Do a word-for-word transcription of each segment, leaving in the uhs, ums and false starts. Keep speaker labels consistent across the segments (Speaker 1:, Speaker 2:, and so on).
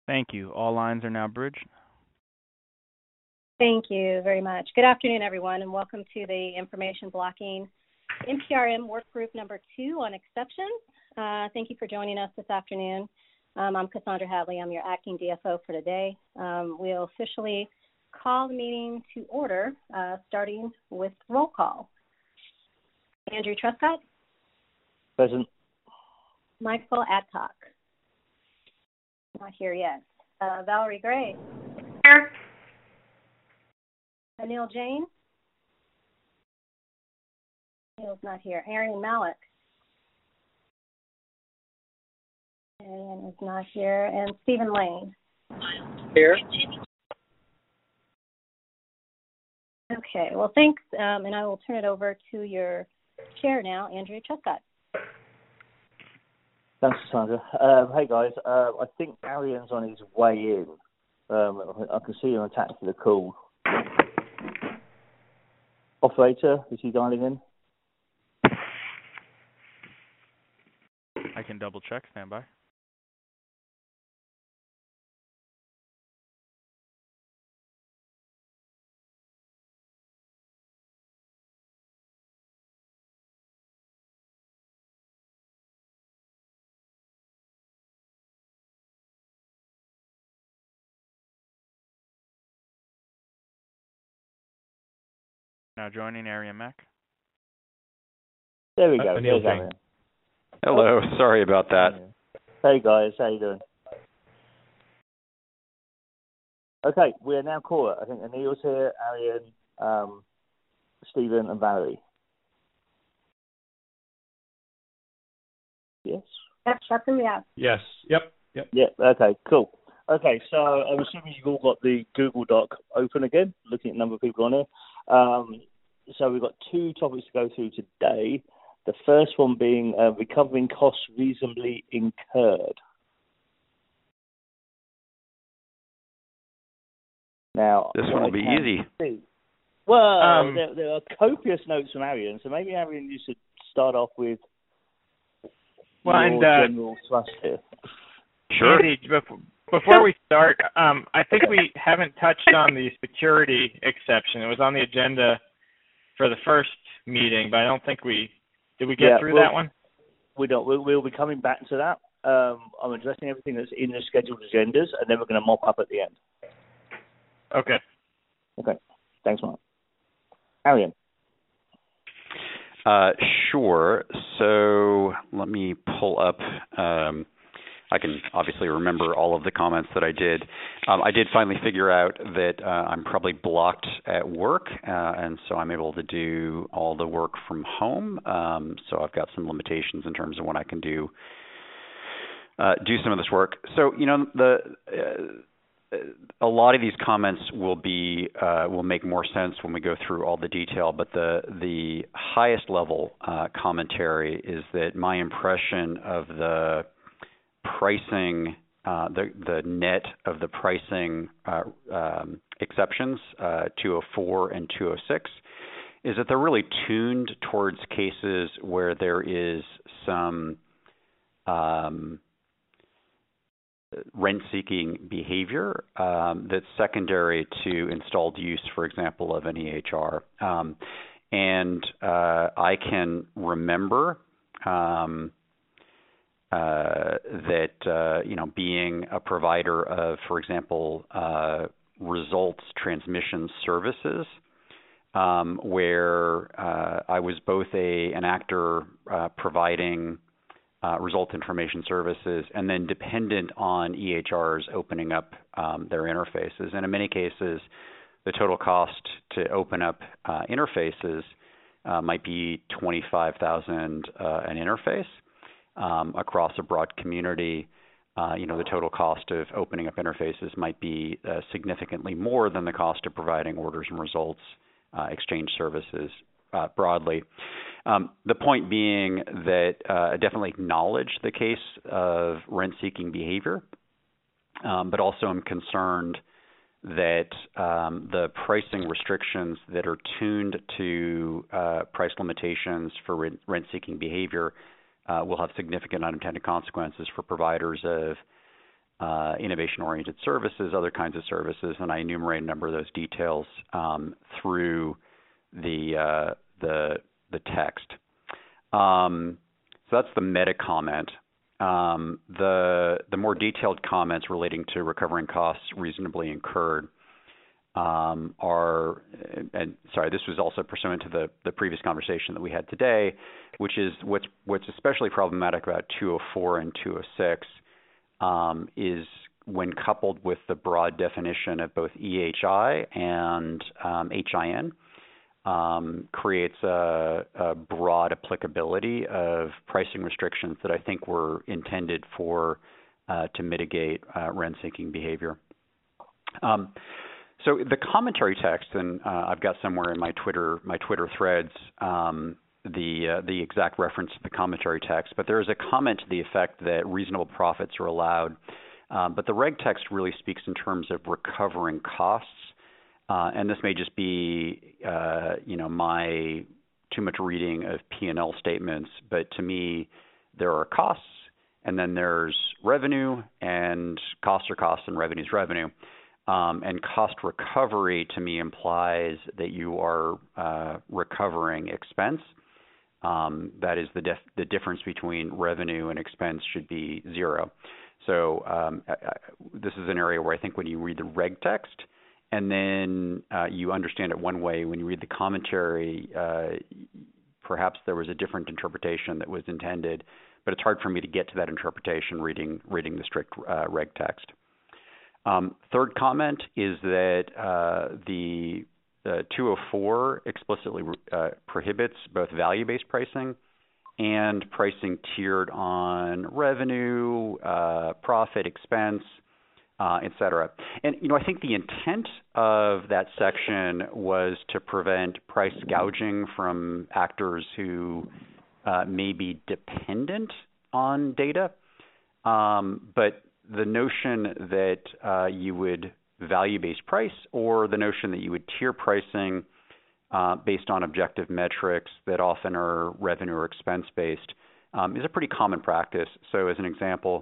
Speaker 1: Thank you. All lines are now bridged.
Speaker 2: Thank you very much. Good afternoon, everyone, and welcome to the Information Blocking N P R M Work Group number two on exceptions. Uh, thank you for joining us this afternoon. Um, I'm Cassandra Hadley. I'm your acting D F O for today. Um, we'll officially call the meeting to order, uh, starting with roll call. Andrew Truscott.
Speaker 3: Present.
Speaker 2: Michael Adcock. Not here yet. Uh, Valerie Gray.
Speaker 4: Here.
Speaker 2: Anil Jain. Anil's not here. Arian Malik. Arian is not here. And Stephen Lane.
Speaker 3: Here.
Speaker 2: Okay, well, thanks. Um, and I will turn it over to your chair now, Andrea Truscott.
Speaker 3: Thanks, Cassandra. Um, hey, guys. Uh, I think Arian's on his way in. Um, I can see him attached to the call. Operator, is he dialing in?
Speaker 1: I can double check. Stand by. Now joining Arian Mack.
Speaker 3: There we go.
Speaker 5: Uh, Anil Jain.
Speaker 6: Hello. Sorry about that.
Speaker 3: Hey, guys. How you doing? Okay, we are now caught. I think Anil's here, Arian, um, Stephen, and Valerie. Yes?
Speaker 2: Yep, that's who we have.
Speaker 5: Yes. Yep. Yep.
Speaker 3: Yeah, okay, cool. Okay, so I'm assuming you've all got the Google Doc open again, looking at the number of people on here. Um, so we've got two topics to go through today. The first one being uh, recovering costs reasonably incurred. Now,
Speaker 6: this one will be easy.
Speaker 3: See, well,
Speaker 5: Um,
Speaker 3: there, there are copious notes from Arian, so maybe Arian, you should start off with
Speaker 4: Well,
Speaker 3: your
Speaker 4: and, uh,
Speaker 3: general thrust here.
Speaker 6: Sure.
Speaker 4: Andy, before, before we start, um, I think we haven't touched on the security exception. It was on the agenda for the first meeting, but I don't think we did. We get
Speaker 3: Yeah,
Speaker 4: through
Speaker 3: well,
Speaker 4: that one.
Speaker 3: We don't. We'll, we'll be coming back to that. Um, I'm addressing everything that's in the scheduled agendas, and then we're going to mop up at the end.
Speaker 4: Okay.
Speaker 3: Okay. Thanks, Mark. Arian.
Speaker 6: Uh, sure. So let me pull up. Um, I can obviously remember all of the comments that I did. Um, I did finally figure out that uh, I'm probably blocked at work, uh, and so I'm able to do all the work from home. Um, so I've got some limitations in terms of when I can do uh, do some of this work. So you know the. Uh, a lot of these comments will be uh, will make more sense when we go through all the detail. But the the highest level uh, commentary is that my impression of the pricing, uh, the the net of the pricing uh, um, exceptions, uh, two oh four and two oh six, is that they're really tuned towards cases where there is some um, rent-seeking behavior um, that's secondary to installed use, for example, of an E H R. Um, and uh, I can remember um, uh, that, uh, you know, being a provider of, for example, uh, results transmission services, um, where uh, I was both a an actor uh, providing Uh, result information services, and then dependent on E H Rs opening up um, their interfaces. And in many cases, the total cost to open up uh, interfaces uh, might be twenty-five thousand dollars uh, an interface um, across a broad community. Uh, you know, the total cost of opening up interfaces might be uh, significantly more than the cost of providing orders and results uh, exchange services uh, broadly. Um, the point being that uh, I definitely acknowledge the case of rent-seeking behavior, um, but also I'm concerned that um, the pricing restrictions that are tuned to uh, price limitations for rent- rent-seeking behavior uh, will have significant unintended consequences for providers of uh, innovation-oriented services, other kinds of services, and I enumerate a number of those details um, through the uh, the the text. Um, so that's the meta comment. Um, the the more detailed comments relating to recovering costs reasonably incurred um, are, and sorry, this was also pursuant to the, the previous conversation that we had today, which is what's what's especially problematic about two oh four and two oh six um, is when coupled with the broad definition of both E H I and um, H I N. Um, creates a, a broad applicability of pricing restrictions that I think were intended for uh, to mitigate uh, rent-seeking behavior. Um, so the commentary text, and uh, I've got somewhere in my Twitter my Twitter threads um, the uh, the exact reference to the commentary text, but there is a comment to the effect that reasonable profits are allowed. Um, but the reg text really speaks in terms of recovering costs. Uh, and this may just be, uh, you know, my too much reading of P and L statements, but to me, there are costs, and then there's revenue, and costs are costs, and revenue is revenue. Um, and cost recovery to me implies that you are uh, recovering expense. Um, that is the def- the difference between revenue and expense should be zero. So um, I, I, this is an area where I think when you read the reg text, and then uh, you understand it one way. When you read the commentary, uh, perhaps there was a different interpretation that was intended, but it's hard for me to get to that interpretation reading reading the strict uh, reg text. Um, third comment is that uh, the, the two oh four explicitly uh, prohibits both value-based pricing and pricing tiered on revenue, uh, profit, expense, Uh, et cetera. And, you know, I think the intent of that section was to prevent price gouging from actors who uh, may be dependent on data. Um, but the notion that uh, you would value-based price, or the notion that you would tier pricing uh, based on objective metrics that often are revenue or expense-based um, is a pretty common practice. So as an example,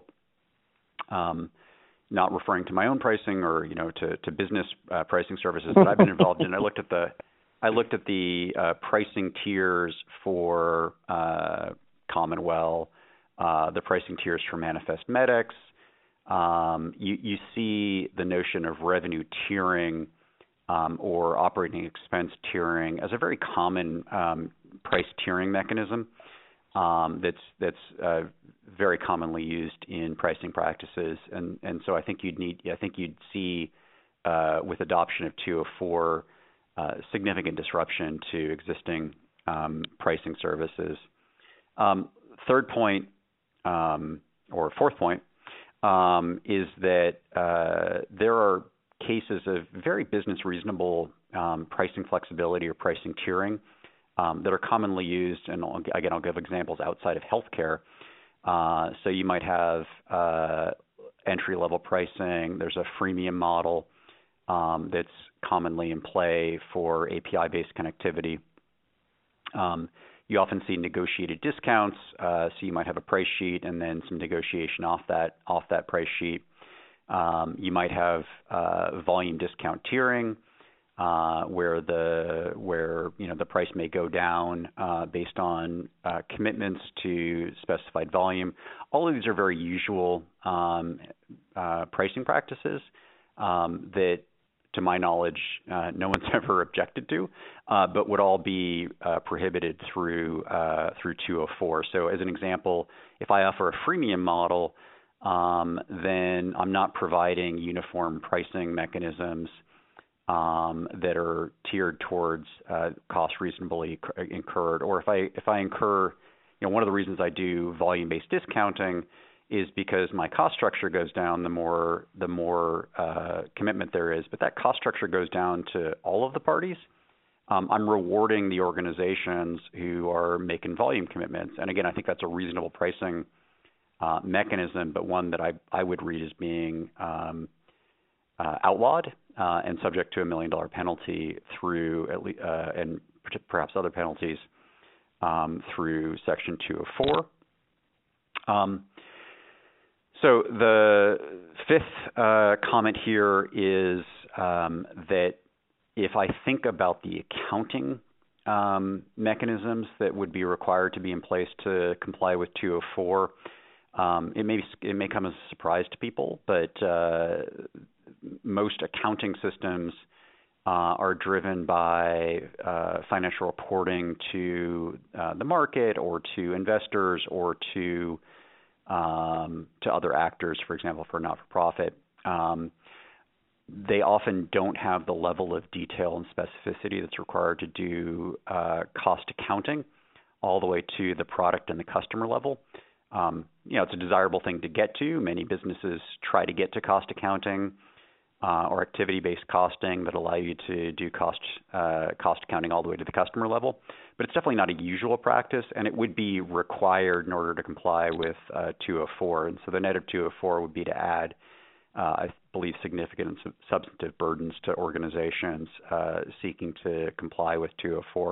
Speaker 6: um, not referring to my own pricing or, you know, to, to business uh, pricing services that I've been involved in. I looked at the, I looked at the uh, pricing tiers for uh, Commonwealth, uh, the pricing tiers for Manifest Medics. Um, you, you see the notion of revenue tiering um, or operating expense tiering as a very common um, price tiering mechanism um, that's that's uh, very commonly used in pricing practices, and, and so I think you'd need, I think you'd see uh, with adoption of two oh four uh, significant disruption to existing um, pricing services. Um, third point, um, or fourth point, um, is that uh, there are cases of very business reasonable um, pricing flexibility or pricing tiering um, that are commonly used, and I'll, again, I'll give examples outside of healthcare. Uh, so you might have uh, entry-level pricing. There's a freemium model um, that's commonly in play for A P I-based connectivity. Um, you often see negotiated discounts, uh, so you might have a price sheet and then some negotiation off that off that price sheet. Um, you might have uh, volume discount tiering, uh, where the where you know the price may go down uh, based on uh, commitments to specified volume. All of these are very usual um, uh, pricing practices um, that, to my knowledge, uh, no one's ever objected to, uh, but would all be uh, prohibited through uh, through two oh four. So, as an example, if I offer a freemium model, um, then I'm not providing uniform pricing mechanisms Um, that are tiered towards uh, costs reasonably incurred. Or if I if I incur, you know, one of the reasons I do volume-based discounting is because my cost structure goes down the more the more uh, commitment there is. But that cost structure goes down to all of the parties. Um, I'm rewarding the organizations who are making volume commitments. And again, I think that's a reasonable pricing uh, mechanism, but one that I I would read as being um, uh, outlawed. Uh, and subject to a million dollar penalty through, at least, uh, and perhaps other penalties um, through Section two oh four. Um, So the fifth uh, comment here is um, that if I think about the accounting um, mechanisms that would be required to be in place to comply with two oh four, um, it may it may come as a surprise to people, but uh, most accounting systems uh, are driven by uh, financial reporting to uh, the market or to investors or to Um, to other actors, for example, for not-for-profit. Um, they often don't have the level of detail and specificity that's required to do uh, cost accounting all the way to the product and the customer level. Um, you know, it's a desirable thing to get to. Many businesses try to get to cost accounting uh, or activity-based costing that allow you to do cost uh, cost accounting all the way to the customer level. But it's definitely not a usual practice, and it would be required in order to comply with uh, two oh four. And so the net of two oh four would be to add, uh, I believe, significant and sub- substantive burdens to organizations uh, seeking to comply with two oh four.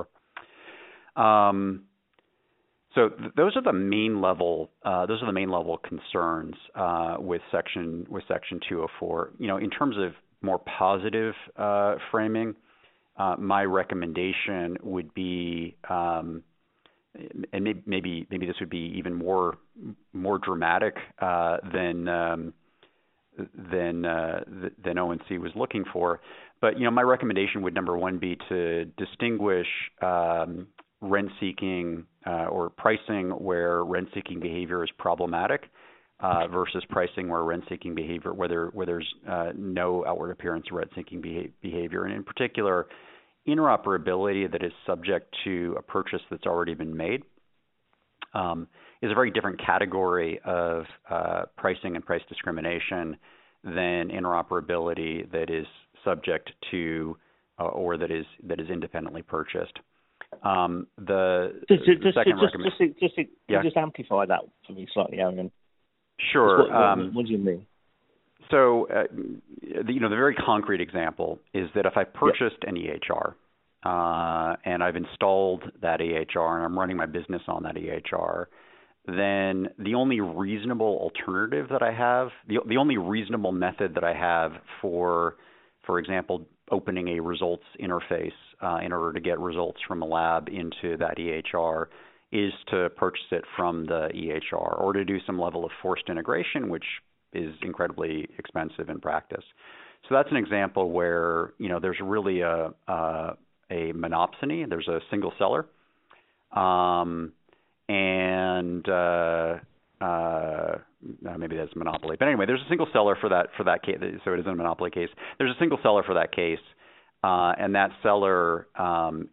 Speaker 6: Um, so th- those are the main level. Uh, those are the main level concerns uh, with section with section two oh four. You know, in terms of more positive uh, framing. Uh, my recommendation would be, um, and maybe, maybe maybe this would be even more more dramatic uh, than um, than uh, than O N C was looking for. But you know, my recommendation would number one be to distinguish um, rent-seeking uh, or pricing where rent-seeking behavior is problematic uh, versus pricing where rent-seeking behavior, where, there, where there's uh, no outward appearance of rent-seeking beha- behavior, and in particular, interoperability that is subject to a purchase that's already been made um, is a very different category of uh, pricing and price discrimination than interoperability that is subject to uh, or that is that is independently purchased. Um, the,
Speaker 3: just,
Speaker 6: the
Speaker 3: just,
Speaker 6: second
Speaker 3: just,
Speaker 6: recommend-
Speaker 3: just, just, just,
Speaker 6: yeah.
Speaker 3: just amplify that for me slightly, Aaron.
Speaker 6: Sure.
Speaker 3: What, what,
Speaker 6: um,
Speaker 3: what do you mean?
Speaker 6: So, uh, the, you know, the very concrete example is that if I purchased yep. an E H R uh, and I've installed that E H R and I'm running my business on that E H R, then the only reasonable alternative that I have, the, the only reasonable method that I have for, for example, opening a results interface uh, in order to get results from a lab into that E H R is to purchase it from the E H R or to do some level of forced integration, which is incredibly expensive in practice. So that's an example where, you know, there's really a a, a monopsony. There's a single seller, um, and uh, uh, maybe that's a monopoly. But anyway, there's a single seller for that for that case. So it isn't a monopoly case. There's a single seller for that case, uh, and that seller um,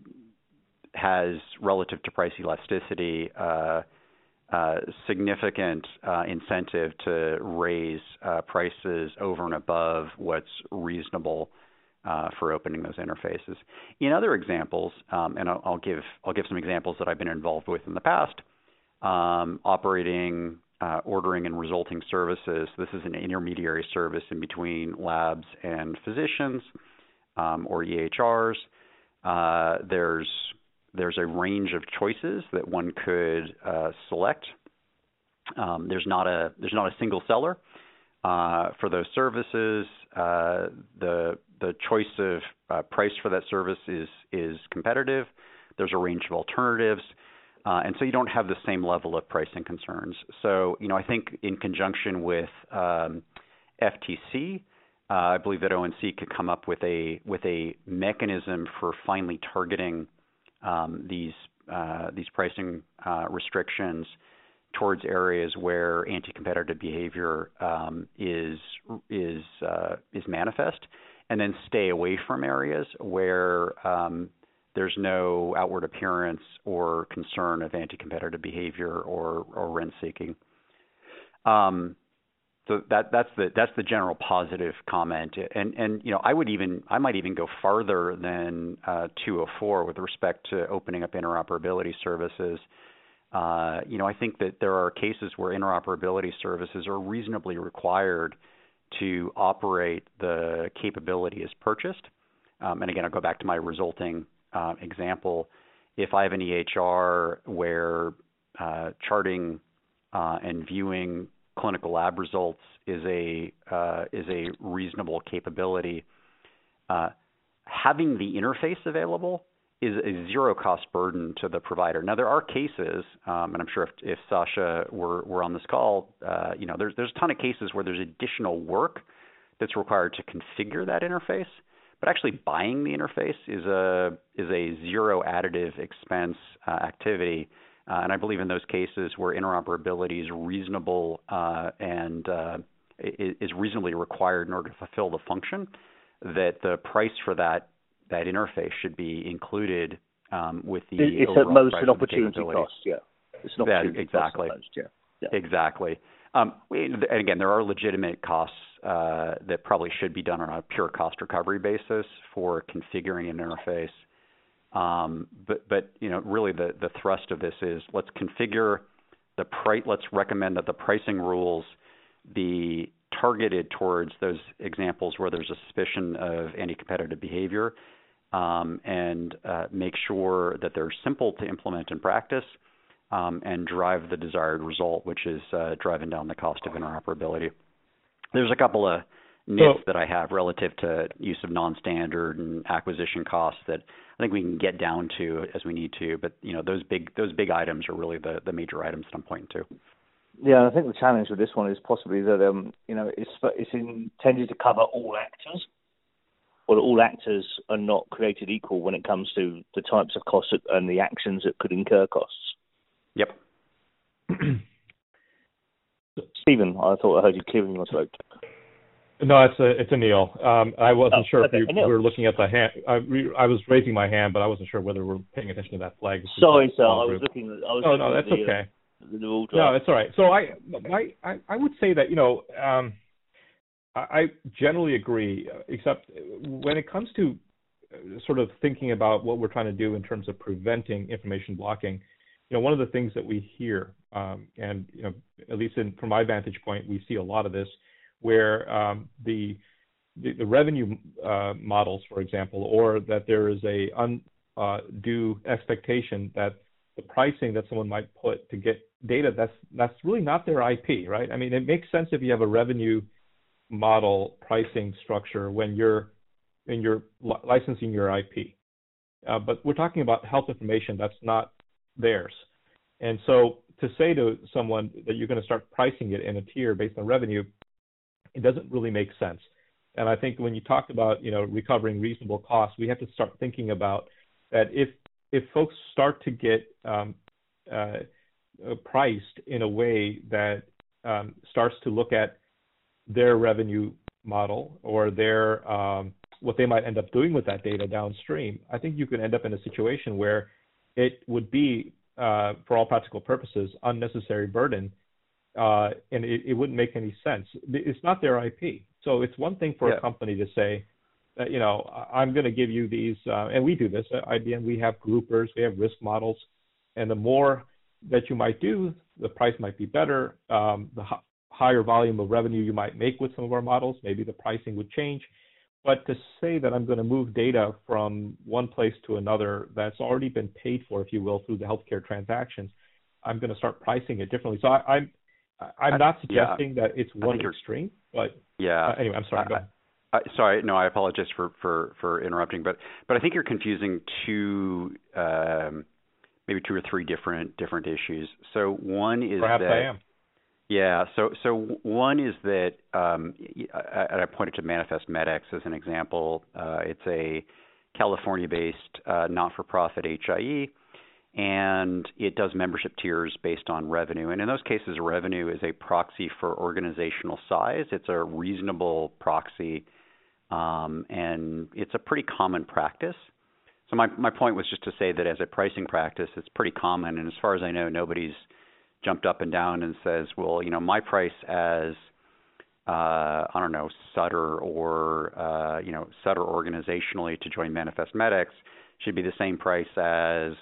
Speaker 6: has, relative to price elasticity, uh, Uh, significant uh, incentive to raise uh, prices over and above what's reasonable uh, for opening those interfaces. In other examples, um, and I'll, I'll give I'll give some examples that I've been involved with in the past, um, operating, uh, ordering, and resulting services. This is an intermediary service in between labs and physicians um, or E H Rs. Uh, there's There's a range of choices that one could uh, select. Um, there's not a there's not a single seller uh, for those services. Uh, the the choice of uh, price for that service is is competitive. There's a range of alternatives, uh, and so you don't have the same level of pricing concerns. So you know I think in conjunction with um, F T C. Uh, I believe that O N C could come up with a with a mechanism for finally targeting Um, these uh, these pricing uh, restrictions towards areas where anti-competitive behavior um, is is uh, is manifest, and then stay away from areas where um, there's no outward appearance or concern of anti-competitive behavior or, or rent seeking. Um, So that that's the that's the general positive comment, and and you know I would even I might even go farther than uh, two oh four with respect to opening up interoperability services. Uh, you know I think that there are cases where interoperability services are reasonably required to operate the capability as purchased. Um, and again, I'll go back to my resulting uh, example. If I have an E H R where uh, charting uh, and viewing clinical lab results is a uh, is a reasonable capability. Uh, having the interface available is a zero-cost burden to the provider. Now, there are cases, um, and I'm sure if, if Sasha were, were on this call, uh, you know, there's there's a ton of cases where there's additional work that's required to configure that interface. But actually, buying the interface is a is a zero additive expense uh, activity. Uh, and I believe in those cases where interoperability is reasonable uh, and uh, is reasonably required in order to fulfill the function, that the price for that that interface should be included um, with the
Speaker 3: it's
Speaker 6: overall
Speaker 3: at most
Speaker 6: price
Speaker 3: an
Speaker 6: of the
Speaker 3: opportunity
Speaker 6: capability.
Speaker 3: cost. Yeah, it's an
Speaker 6: That,
Speaker 3: opportunity
Speaker 6: exactly.
Speaker 3: cost. Most, yeah. yeah,
Speaker 6: exactly. Um, and again, there are legitimate costs uh, that probably should be done on a pure cost recovery basis for configuring an interface. Um, but, but you know, really the, the thrust of this is let's configure the price. Let's recommend that the pricing rules be targeted towards those examples where there's a suspicion of anti-competitive behavior, um, and uh, make sure that they're simple to implement in practice, um, and drive the desired result, which is uh, driving down the cost of interoperability. There's a couple of myths
Speaker 5: So,
Speaker 6: that I have relative to use of non-standard and acquisition costs that I think we can get down to as we need to. But you know, those big those big items are really the, the major items that I'm pointing to.
Speaker 3: Yeah, I think the challenge with this one is possibly that um, you know it's it's intended to cover all actors, or that all actors are not created equal when it comes to the types of costs and the actions that could incur costs.
Speaker 6: Yep.
Speaker 3: Stephen, I thought I heard you clearing your throat.
Speaker 5: no, it's a it's a Neil. Um, I wasn't
Speaker 3: Oh,
Speaker 5: sure
Speaker 3: okay,
Speaker 5: if you
Speaker 3: Neil.
Speaker 5: were looking at the hand. I, re- I was raising my hand, but I wasn't sure whether we're paying attention to that flag.
Speaker 3: Sorry, sir. I
Speaker 5: Small
Speaker 3: was
Speaker 5: group.
Speaker 3: looking. At, I was
Speaker 5: Oh
Speaker 3: looking
Speaker 5: no,
Speaker 3: at
Speaker 5: that's
Speaker 3: the,
Speaker 5: okay.
Speaker 3: Uh, the rule
Speaker 5: No,
Speaker 3: draft.
Speaker 5: it's all right. So I, I, I, I would say that you know, um, I, I generally agree, except when it comes to sort of thinking about what we're trying to do in terms of preventing information blocking. You know, one of the things that we hear, um, and you know, at least in, from my vantage point, we see a lot of this, where um, the, the the revenue uh, models, for example, or that there is a undue expectation that the pricing that someone might put to get data that's that's really not their I P, right? I mean, it makes sense if you have a revenue model pricing structure when you're when you're li- licensing your I P, uh, but we're talking about health information that's not theirs. And so to say to someone that you're going to start pricing it in a tier based on revenue, it doesn't really make sense. And I think when you talk about, you know, recovering reasonable costs, we have to start thinking about that if if folks start to get um, uh, priced in a way that um, starts to look at their revenue model or their um, what they might end up doing with that data downstream, I think you could end up in a situation where it would be, uh, for all practical purposes, unnecessary burden, uh, and it, it wouldn't make any sense. It's not their I P. So it's one thing for
Speaker 6: Yeah.
Speaker 5: a company to say, uh, you know, I'm going to give you these, uh, and we do this at I B M. We have groupers, we have risk models, and the more that you might do, the price might be better. Um, the h- higher volume of revenue you might make with some of our models, maybe the pricing would change. But to say that I'm going to move data from one place to another that's already been paid for, if you will, through the healthcare transactions, I'm going to start pricing it differently. So I, I'm I'm not suggesting
Speaker 6: yeah.
Speaker 5: that it's
Speaker 6: I
Speaker 5: one
Speaker 6: think you're-
Speaker 5: extreme, but
Speaker 6: Yeah.
Speaker 5: uh, anyway, I'm sorry. Go
Speaker 6: I,
Speaker 5: ahead.
Speaker 6: I, sorry, no, I apologize for, for, for interrupting, but but I think you're confusing two, um, maybe two or three different different issues. So one is
Speaker 5: Perhaps
Speaker 6: that
Speaker 5: I am.
Speaker 6: yeah. So so one is that, um, I, I pointed to Manifest MedX as an example. Uh, it's a California-based uh, not-for-profit H I E, and it does membership tiers based on revenue. And in those cases, revenue is a proxy for organizational size. It's a reasonable proxy, um, and it's a pretty common practice. So my my point was just to say that as a pricing practice, it's pretty common. And as far as I know, nobody's jumped up and down and says, well, you know, my price as, uh, I don't know, Sutter or, uh, you know, Sutter organizationally to join Manifest MedX should be the same price as,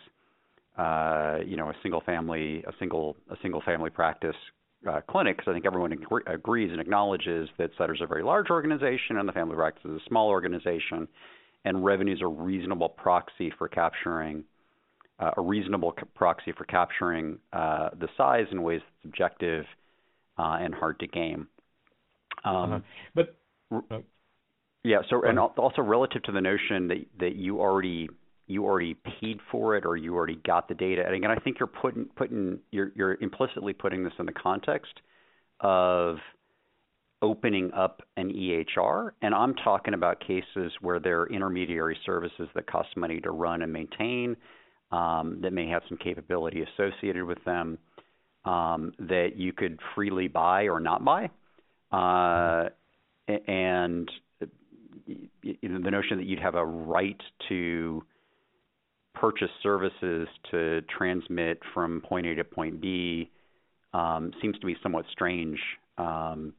Speaker 6: uh, you know, a single family, a single, a single family practice uh, clinic. Because I think everyone agree, agrees and acknowledges that Sutter's a very large organization and the family practice is a small organization, and revenue is a reasonable proxy for capturing uh, a reasonable c- proxy for capturing uh, the size in ways that's objective uh, and hard to game. Um,
Speaker 5: uh-huh. But uh,
Speaker 6: yeah, so and also relative to the notion that that you already you already paid for it or you already got the data. And again, I think you're putting putting you're you're implicitly putting this in the context of opening up an E H R, and I'm talking about cases where there are intermediary services that cost money to run and maintain, um, that may have some capability associated with them, um, that you could freely buy or not buy, uh, and you know, the notion that you'd have a right to purchase services to transmit from point A to point B um, seems to be somewhat strange. Um,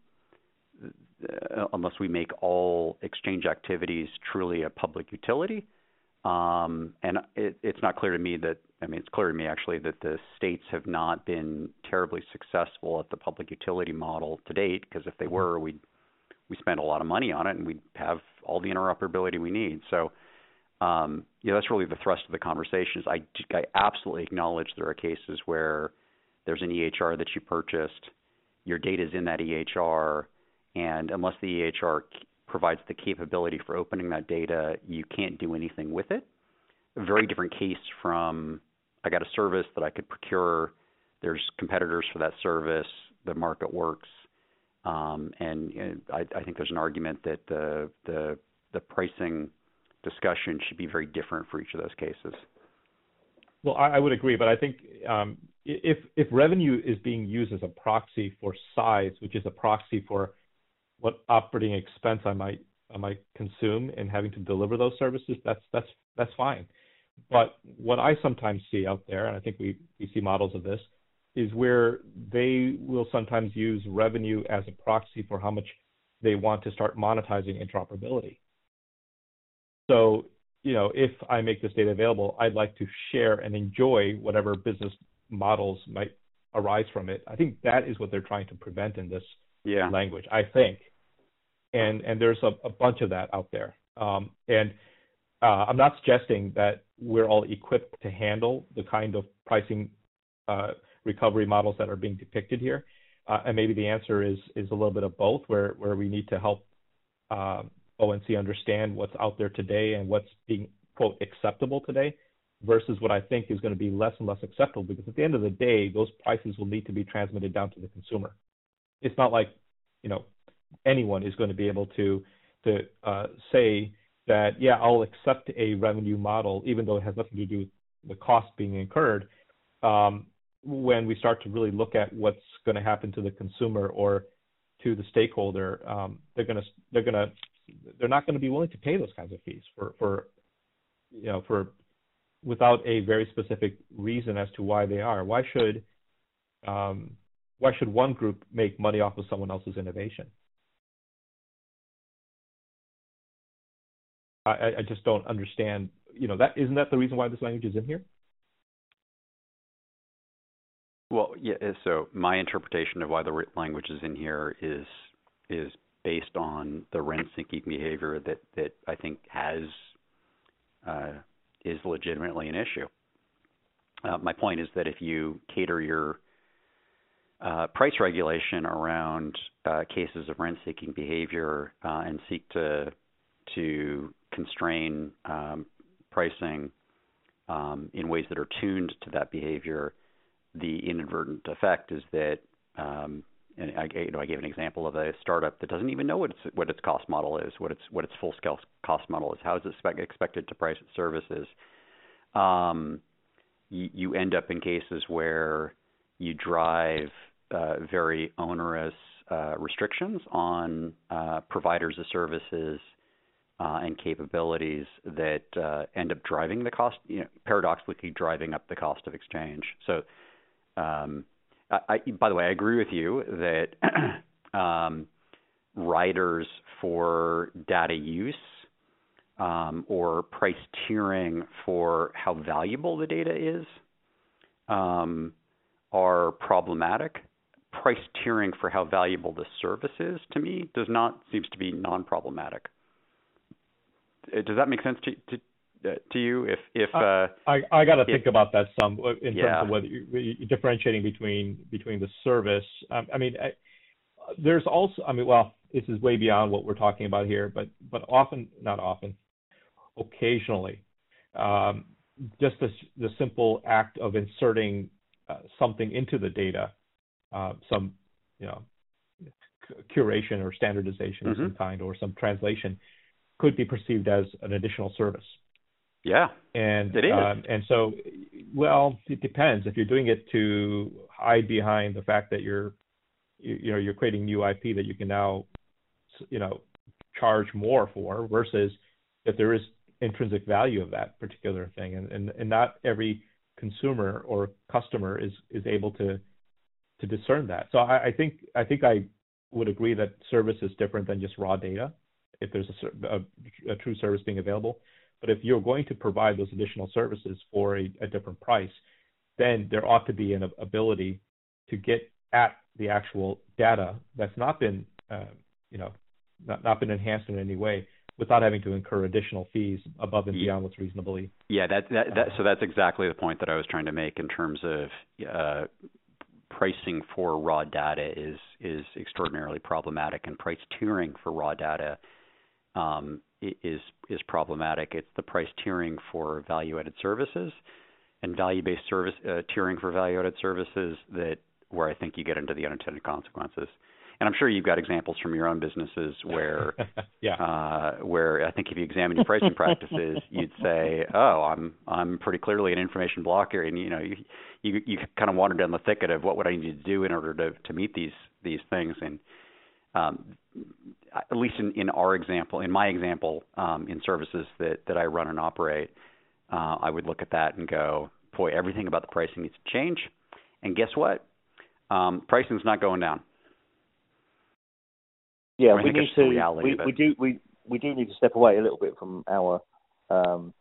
Speaker 6: unless we make all exchange activities truly a public utility. Um, and it, it's not clear to me that, I mean, it's clear to me actually that the states have not been terribly successful at the public utility model to date, because if they were, we'd, we spend a lot of money on it and we'd have all the interoperability we need. So, um, yeah, that's really the thrust of the conversation. Is I, I absolutely acknowledge there are cases where there's an E H R that you purchased, your data is in that E H R, and unless the E H R provides the capability for opening that data, you can't do anything with it. A very different case from I got a service that I could procure. There's competitors for that service. The market works, um, and, and I, I think there's an argument that the the the pricing discussion should be very different for each of those cases.
Speaker 5: Well, I, I would agree, but I think um, if if revenue is being used as a proxy for size, which is a proxy for what operating expense I might I might consume in having to deliver those services, that's that's that's fine. But what I sometimes see out there, and I think we, we see models of this, is where they will sometimes use revenue as a proxy for how much they want to start monetizing interoperability. So, you know, if I make this data available, I'd like to share and enjoy whatever business models might arise from it. I think that is what they're trying to prevent in this
Speaker 6: yeah.
Speaker 5: language, I think. And and there's a, a bunch of that out there. Um, and uh, I'm not suggesting that we're all equipped to handle the kind of pricing uh, recovery models that are being depicted here. Uh, and maybe the answer is is a little bit of both, where, where we need to help uh, O N C understand what's out there today and what's being, quote, acceptable today versus what I think is going to be less and less acceptable, because at the end of the day, those prices will need to be transmitted down to the consumer. It's not like, you know, anyone is going to be able to to uh, say that, yeah, I'll accept a revenue model, even though it has nothing to do with the cost being incurred. Um, when we start to really look at what's going to happen to the consumer or to the stakeholder, um, they're going to they're going to they're not going to be willing to pay those kinds of fees for for you know for without a very specific reason as to why they are. Why should um, why should one group make money off of someone else's innovation? I, I just don't understand. You know, that isn't that the reason why this language is in here?
Speaker 6: Well, yeah. So my interpretation of why the language is in here is is based on the rent-seeking behavior that that I think has uh, is legitimately an issue. Uh, my point is that if you cater your uh, price regulation around uh, cases of rent-seeking behavior uh, and seek to to constrain um, pricing um, in ways that are tuned to that behavior, the inadvertent effect is that, um, and I, you know, I gave an example of a startup that doesn't even know what its what its cost model is, what its what its full scale cost model is, how is it expect, expected to price its services. Um, you, you end up in cases where you drive uh, very onerous uh, restrictions on uh, providers of services Uh, and capabilities that uh, end up driving the cost, you know, paradoxically driving up the cost of exchange. So, um, I, I, by the way, I agree with you that um, riders for data use um, or price tiering for how valuable the data is um, are problematic. Price tiering for how valuable the service is, to me, does not seems to be non-problematic. Does that make sense to to, uh, to you? If if uh,
Speaker 5: I I got to think about that some in
Speaker 6: yeah.
Speaker 5: terms of whether you're differentiating between between the service. Um, I mean, I, there's also, I mean, well, this is way beyond what we're talking about here, but but often, not often, occasionally, um, just the, the simple act of inserting uh, something into the data, uh, some, you know, curation or standardization
Speaker 6: mm-hmm.
Speaker 5: of some kind, or some translation, could be perceived as an additional service.
Speaker 6: Yeah,
Speaker 5: and
Speaker 6: it is.
Speaker 5: Um, and so, well, it depends. If you're doing it to hide behind the fact that you're, you, you know, you're creating new I P that you can now, you know, charge more for, versus if there is intrinsic value of that particular thing, and and, and not every consumer or customer is is able to to discern that. So I, I think I think I would agree that service is different than just raw data, if there's a, a, a true service being available. But if you're going to provide those additional services for a, a different price, then there ought to be an ability to get at the actual data that's not been, uh, you know, not, not been enhanced in any way, without having to incur additional fees above and beyond what's reasonably.
Speaker 6: Yeah, that, that, that so that's exactly the point that I was trying to make in terms of uh, pricing for raw data is is extraordinarily problematic, and price tiering for raw data um, is is problematic. It's the price tiering for value-added services and value-based service uh, tiering for value-added services that where I think you get into the unintended consequences. And I'm sure you've got examples from your own businesses where,
Speaker 5: yeah.
Speaker 6: uh, where I think if you examine your pricing practices, you'd say, "Oh, I'm I'm pretty clearly an information blocker," and you know, you you, you kind of wander down the thicket of what would I need to do in order to, to meet these these things. And um, at least in, in our example, in my example, um, in services that that I run and operate, uh, I would look at that and go, "Boy, everything about the pricing needs to change." And guess what? Um, pricing's not going down.
Speaker 3: Yeah,
Speaker 6: I
Speaker 3: we need to. We, we do. We we do need to step away a little bit from our um,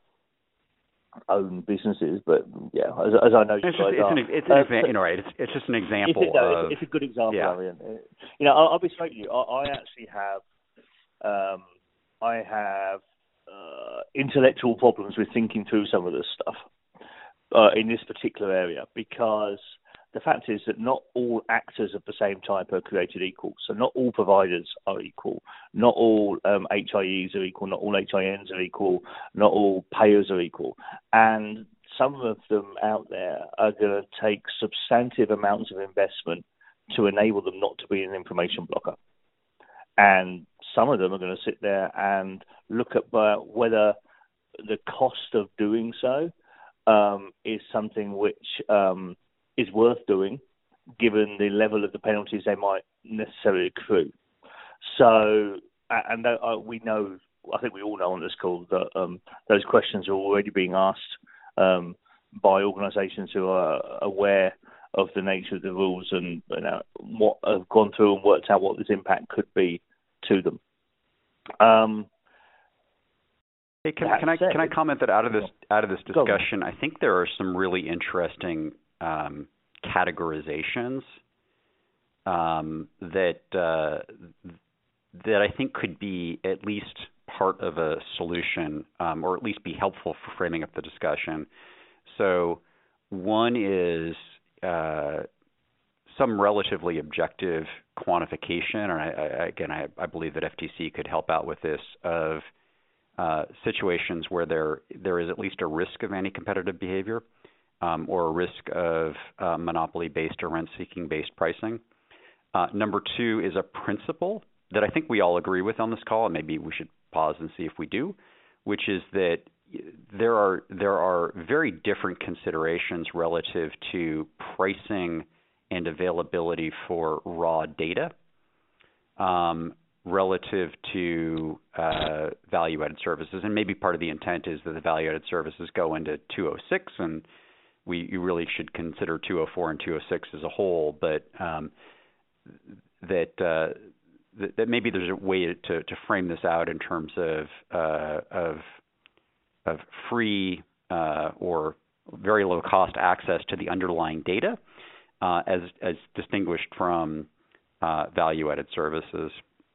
Speaker 3: own businesses, but yeah, as, as I know you
Speaker 6: it's
Speaker 3: guys
Speaker 6: just, it's
Speaker 3: are.
Speaker 6: An, it's, an
Speaker 3: uh,
Speaker 6: exa- you know, right? It's, it's just an example
Speaker 3: it's, no,
Speaker 6: of.
Speaker 3: It's, it's a good example,
Speaker 6: yeah.
Speaker 3: Arian. You know, I'll, I'll be straight with you. I, I actually have. Um, I have uh, intellectual problems with thinking through some of this stuff uh, in this particular area, because the fact is that not all actors of the same type are created equal. So not all providers are equal. Not all um, H I Es are equal. Not all H I Ns are equal. Not all payers are equal. And some of them out there are going to take substantive amounts of investment to enable them not to be an information blocker. And some of them are going to sit there and look at whether the cost of doing so um, is something which um, is worth doing, given the level of the penalties they might necessarily accrue. So, and uh, we know, I think we all know on this call that um, those questions are already being asked um, by organisations who are aware of the nature of the rules and you know, what have gone through and worked out what this impact could be to them. Um,
Speaker 6: hey, can, can I said, can I comment that out of this out of this discussion, I think there are some really interesting Um, categorizations um, that uh, that I think could be at least part of a solution, um, or at least be helpful for framing up the discussion. So, one is uh, some relatively objective quantification, and I, I, again, I, I believe that F T C could help out with this, of uh, situations where there there is at least a risk of anti-competitive behavior. Um, or a risk of uh, monopoly-based or rent-seeking-based pricing. Uh, number two is a principle that I think we all agree with on this call, and maybe we should pause and see if we do, which is that there are there are very different considerations relative to pricing and availability for raw data um, relative to uh, value-added services. And maybe part of the intent is that the value-added services go into two oh six, and we you really should consider two oh four and two oh six as a whole, but um, that, uh, that that maybe there's a way to, to frame this out in terms of uh, of of free uh, or very low cost access to the underlying data, uh, as as distinguished from uh, value-added services.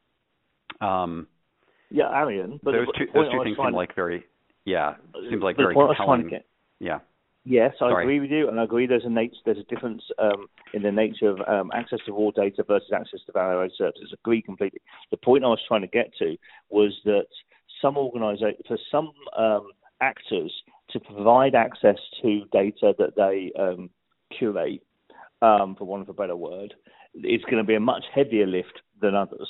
Speaker 6: Um,
Speaker 3: yeah, Arian, but
Speaker 6: those
Speaker 3: the,
Speaker 6: two
Speaker 3: the
Speaker 6: those two things seem
Speaker 3: to,
Speaker 6: like very yeah seems like
Speaker 3: the
Speaker 6: very
Speaker 3: point
Speaker 6: compelling.
Speaker 3: I was trying to get,
Speaker 6: yeah.
Speaker 3: Yes, I
Speaker 6: Sorry.
Speaker 3: agree with you, and I agree there's a nat- there's a difference um, in the nature of um, access to raw data versus access to value-added services. Agree completely. The point I was trying to get to was that some organisa- for some um, actors to provide access to data that they um, curate, um, for want of a better word, it's going to be a much heavier lift than others.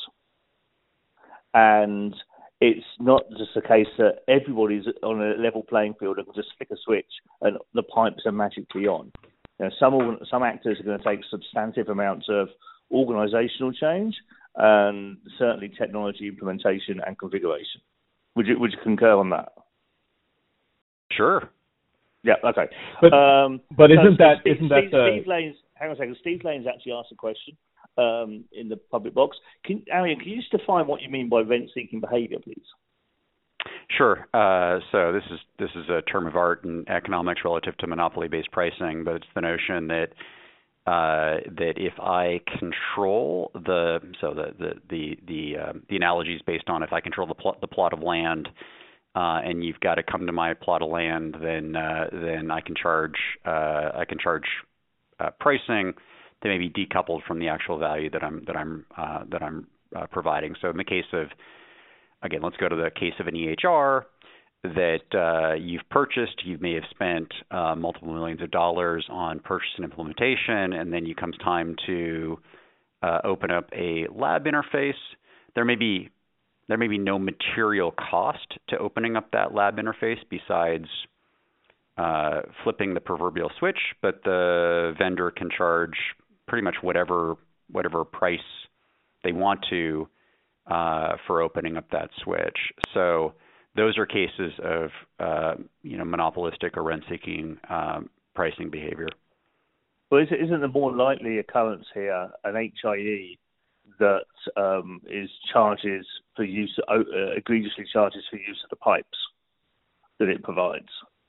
Speaker 3: And it's not just a case that everybody's on a level playing field and can just flick a switch and the pipes are magically on. You know, some some actors are going to take substantive amounts of organisational change and certainly technology implementation and configuration. Would you would you concur on that?
Speaker 6: Sure.
Speaker 3: Yeah. Okay.
Speaker 5: But
Speaker 3: um,
Speaker 5: but
Speaker 3: so
Speaker 5: isn't that
Speaker 3: Steve,
Speaker 5: isn't that
Speaker 3: Steve,
Speaker 5: the
Speaker 3: Steve Lane's? Hang on a second. Steve Lane's actually asked a question um, in the public box. Can Arian, can you just define what you mean by rent-seeking behaviour, please?
Speaker 6: Sure. Uh, so this is this is a term of art in economics relative to monopoly-based pricing, but it's the notion that uh, that if I control the so the the the the, uh, the analogy is based on if I control the plot the plot of land, uh, and you've got to come to my plot of land, then uh, then I can charge uh, I can charge uh, pricing that may be decoupled from the actual value that I'm that I'm uh, that I'm uh, providing. So in the case of Again, let's go to the case of an E H R that uh, you've purchased. You may have spent uh, multiple millions of dollars on purchase and implementation, and then you comes time to uh, open up a lab interface. There may be there may be no material cost to opening up that lab interface besides uh, flipping the proverbial switch, but the vendor can charge pretty much whatever whatever price they want to Uh, for opening up that switch. So those are cases of uh, you know monopolistic or rent-seeking um, pricing behavior.
Speaker 3: Well, isn't the more likely occurrence here an H I E that um, is charges for use, uh, egregiously charges for use of the pipes that it provides?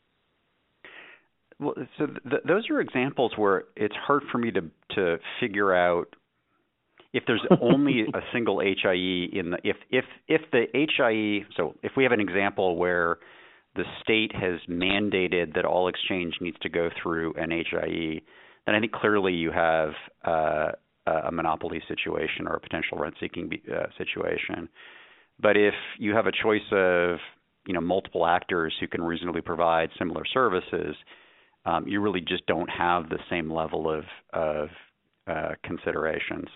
Speaker 6: Well, so th- those are examples where it's hard for me to to figure out if there's only a single H I E in the if if if the H I E. So if we have an example where the state has mandated that all exchange needs to go through an H I E, then I think clearly you have uh, a monopoly situation or a potential rent-seeking uh, situation. But if you have a choice of you know multiple actors who can reasonably provide similar services, um, you really just don't have the same level of of uh, considerations.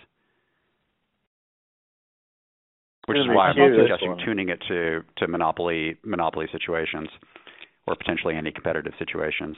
Speaker 6: Which is why I'm suggesting tuning it to, to monopoly monopoly situations or potentially anti-competitive situations.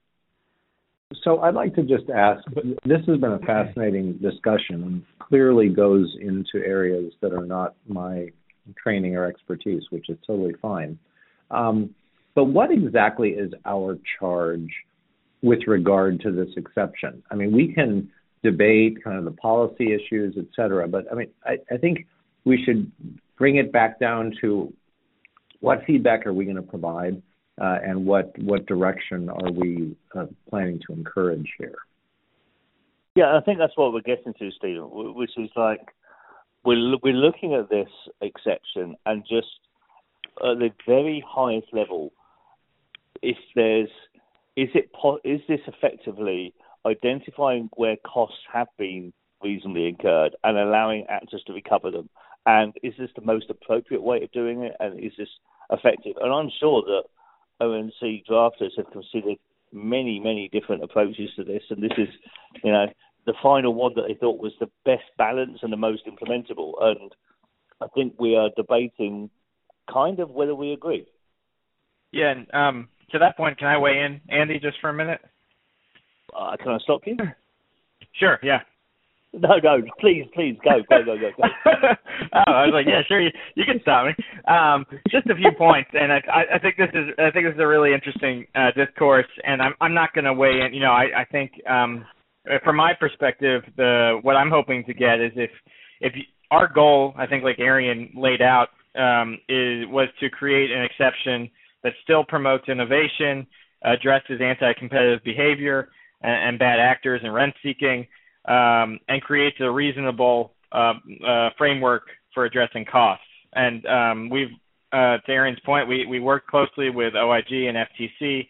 Speaker 7: So I'd like to just ask, this has been a fascinating discussion and clearly goes into areas that are not my training or expertise, which is totally fine. Um, but what exactly is our charge with regard to this exception? I mean, we can debate kind of the policy issues, et cetera, but I mean, I, I think we should bring it back down to what feedback are we going to provide uh, and what what direction are we uh, planning to encourage here?
Speaker 3: Yeah, I think that's what we're getting to, Stephen, which is like we're, we're looking at this exception and just at the very highest level, if there's, is it is this effectively identifying where costs have been reasonably incurred and allowing actors to recover them? And is this the most appropriate way of doing it? And is this effective? And I'm sure that O N C drafters have considered many, many different approaches to this. And this is, you know, the final one that they thought was the best balance and the most implementable. And I think we are debating kind of whether we agree.
Speaker 4: Yeah, and um, to that point, can I weigh in, Andy, just for a minute?
Speaker 3: Uh, can I stop you?
Speaker 4: Sure, yeah.
Speaker 3: No, no, please, please, go, go, go, go, go.
Speaker 4: Oh, I was like, yeah, sure, you, you can stop me. Um, just a few points, and I, I think this is, I think this is a really interesting uh, discourse, and I'm, I'm not going to weigh in. You know, I, I think, um, from my perspective, the what I'm hoping to get is if, if our goal, I think, like Arian laid out, um, is was to create an exception that still promotes innovation, addresses anti-competitive behavior and, and bad actors and rent seeking. Um, and creates a reasonable uh, uh, framework for addressing costs. And um, we've, uh, to Aaron's point, we, we worked closely with O I G and F T C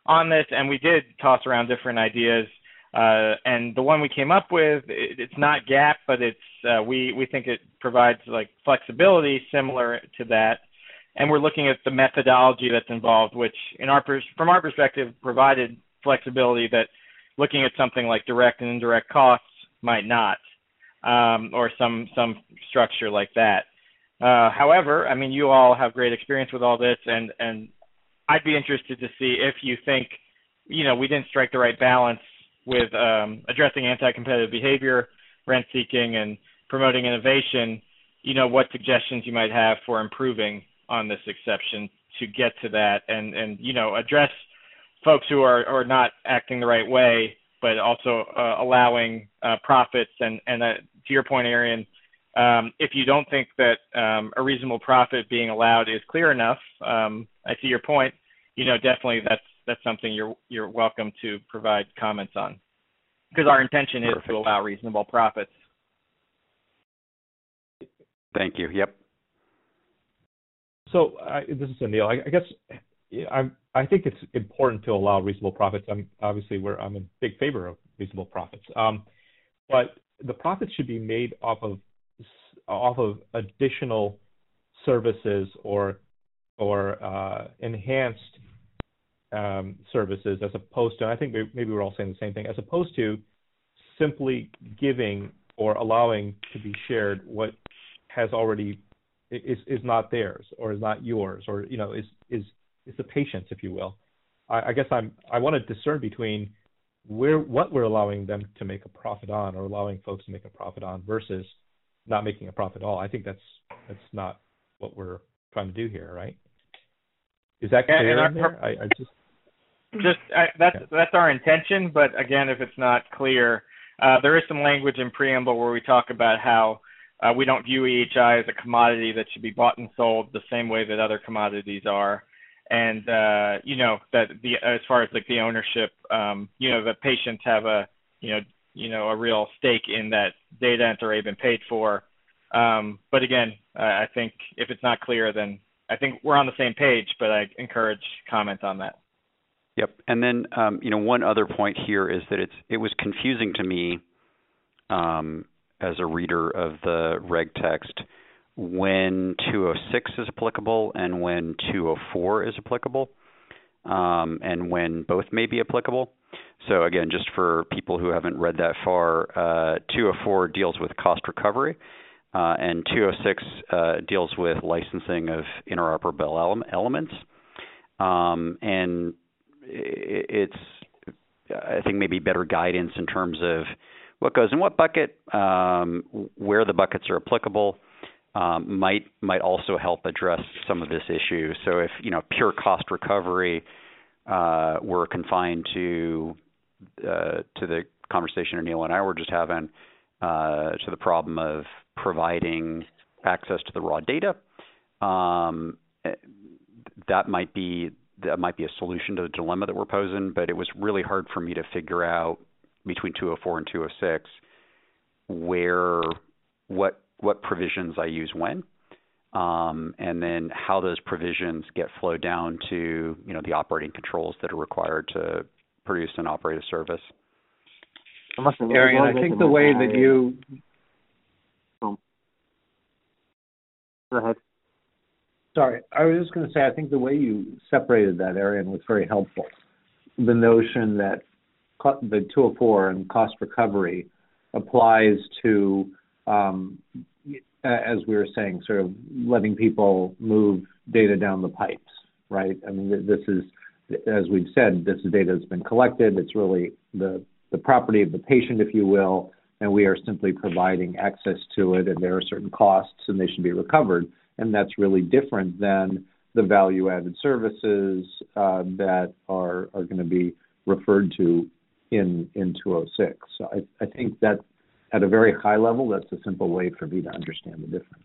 Speaker 4: on this, and we did toss around different ideas. Uh, and the one we came up with, it, it's not GAAP, but it's uh, we we think it provides like flexibility similar to that. And we're looking at the methodology that's involved, which in our pers- from our perspective provided flexibility that looking at something like direct and indirect costs might not, um, or some some structure like that. Uh, however, I mean, you all have great experience with all this, and, and I'd be interested to see if you think, you know, we didn't strike the right balance with um, addressing anti-competitive behavior, rent seeking, and promoting innovation, you know, what suggestions you might have for improving on this exception to get to that and, and you know, address folks who are, are not acting the right way, but also uh, allowing uh, profits. And, and uh, to your point, Arian, um, if you don't think that um, a reasonable profit being allowed is clear enough, um, I see your point. You know, definitely that's that's something you're you're welcome to provide comments on, because our intention is
Speaker 6: Perfect.
Speaker 4: to allow reasonable profits.
Speaker 6: Thank you. Yep.
Speaker 5: So I, this is Anil. I, I guess yeah, I'm, I think it's important to allow reasonable profits. I'm obviously we're, I'm in big favor of reasonable profits, um, but the profits should be made off of off of additional services or or uh, enhanced um, services, as opposed to. And I think maybe we're all saying the same thing, as opposed to simply giving or allowing to be shared what has already is is not theirs or is not yours, or you know is is is the patient's, if you will. I, I guess I'm I want to discern between where what we're allowing them to make a profit on, or allowing folks to make a profit on, versus not making a profit at all. I think that's that's not what we're trying to do here, right? Is that clear
Speaker 4: and our,
Speaker 5: in there? I, I just
Speaker 4: just I, that's
Speaker 5: yeah.
Speaker 4: that's our intention. But again, if it's not clear, uh, there is some language in preamble where we talk about how uh, we don't view E H I as a commodity that should be bought and sold the same way that other commodities are. And, uh, you know, that the, as far as like the ownership, um, you know, the patients have a, you know, you know, a real stake in that data that's already been paid for. Um, but again, uh, I think if it's not clear, then I think we're on the same page, but I encourage comment on that.
Speaker 6: Yep. And then, um, you know, one other point here is that it's it was confusing to me um, as a reader of the reg text when two oh six is applicable and when two oh four is applicable, um, and when both may be applicable. So again, just for people who haven't read that far, uh, two oh four deals with cost recovery, uh, and two oh six uh, deals with licensing of interoperable ele- elements. Um, and it's, I think, maybe better guidance in terms of what goes in what bucket, um, where the buckets are applicable. Um, might might also help address some of this issue. So if, you know, pure cost recovery uh, were confined to uh, to the conversation Anil and I were just having, uh, to the problem of providing access to the raw data, um, that might be that might be a solution to the dilemma that we're posing. But it was really hard for me to figure out between two oh four and two oh six where what what provisions I use when, um, and then how those provisions get flowed down to, you know, the operating controls that are required to produce and operate a service.
Speaker 7: Arian, I think the way that you...
Speaker 3: Go ahead.
Speaker 7: Sorry, I was just going to say, I think the way you separated that, Arian, was very helpful. The notion that co- the two oh four and cost recovery applies to, um, as we were saying, sort of letting people move data down the pipes, right? I mean, this is, as we've said, this is data that's been collected. It's really the, the property of the patient, if you will, and we are simply providing access to it, and there are certain costs, and they should be recovered. And that's really different than the value-added services uh, that are, are going to be referred to in, in two oh six. So I, I think that at a very high level, that's a simple way for me to understand the difference.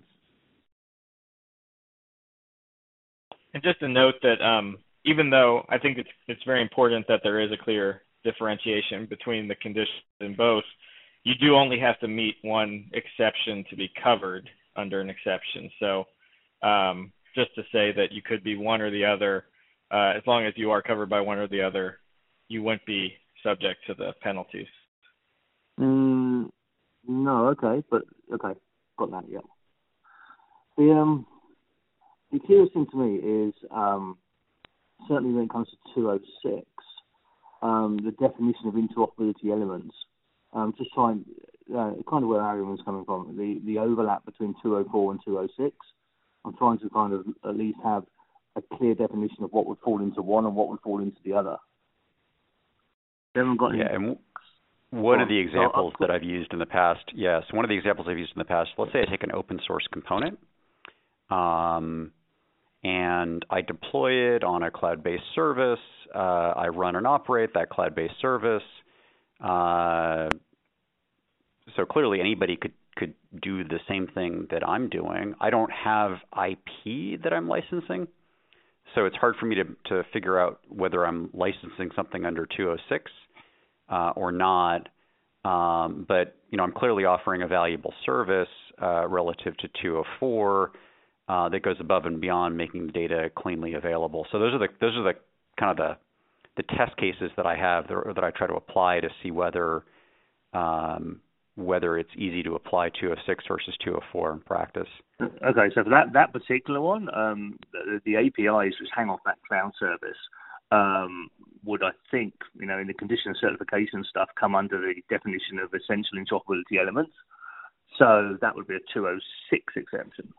Speaker 4: And just to note that um, even though I think it's it's very important that there is a clear differentiation between the conditions in both, you do only have to meet one exception to be covered under an exception. So um, just to say that you could be one or the other uh, as long as you are covered by one or the other, you wouldn't be subject to the penalties.
Speaker 3: Mm, no, okay, but okay, got that. Yeah. The um, the curious thing to me is um, certainly when it comes to two oh six, um, the definition of interoperability elements. Um, just trying, uh, kind of where Aaron was coming from, the the overlap between two oh four and two oh six. I'm trying to kind of at least have a clear definition of what would fall into one and what would fall into the other. They haven't got any.
Speaker 6: Yeah, and one of the
Speaker 3: So,
Speaker 6: examples
Speaker 3: uh,
Speaker 6: that I've used in the past, yes, one of the examples I've used in the past, let's say I take an open source component, um, and I deploy it on a cloud-based service. Uh, I run and operate that cloud-based service. Uh, so clearly anybody could, could do the same thing that I'm doing. I don't have I P that I'm licensing, so it's hard for me to, to figure out whether I'm licensing something under two oh six uh, or not. Um, but you know, I'm clearly offering a valuable service uh, relative to two oh four uh, that goes above and beyond making the data cleanly available. So those are the those are the kind of the the test cases that I have that, that I try to apply to see whether um, whether it's easy to apply two oh six versus two oh four in practice.
Speaker 3: Okay, so for that, that particular one, um, the, the A P Is which hang off that cloud service um, would, I think, you know, in the condition of certification stuff, come under the definition of essential interoperability elements. So that would be a two oh six exemption.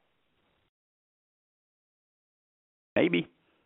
Speaker 6: Maybe.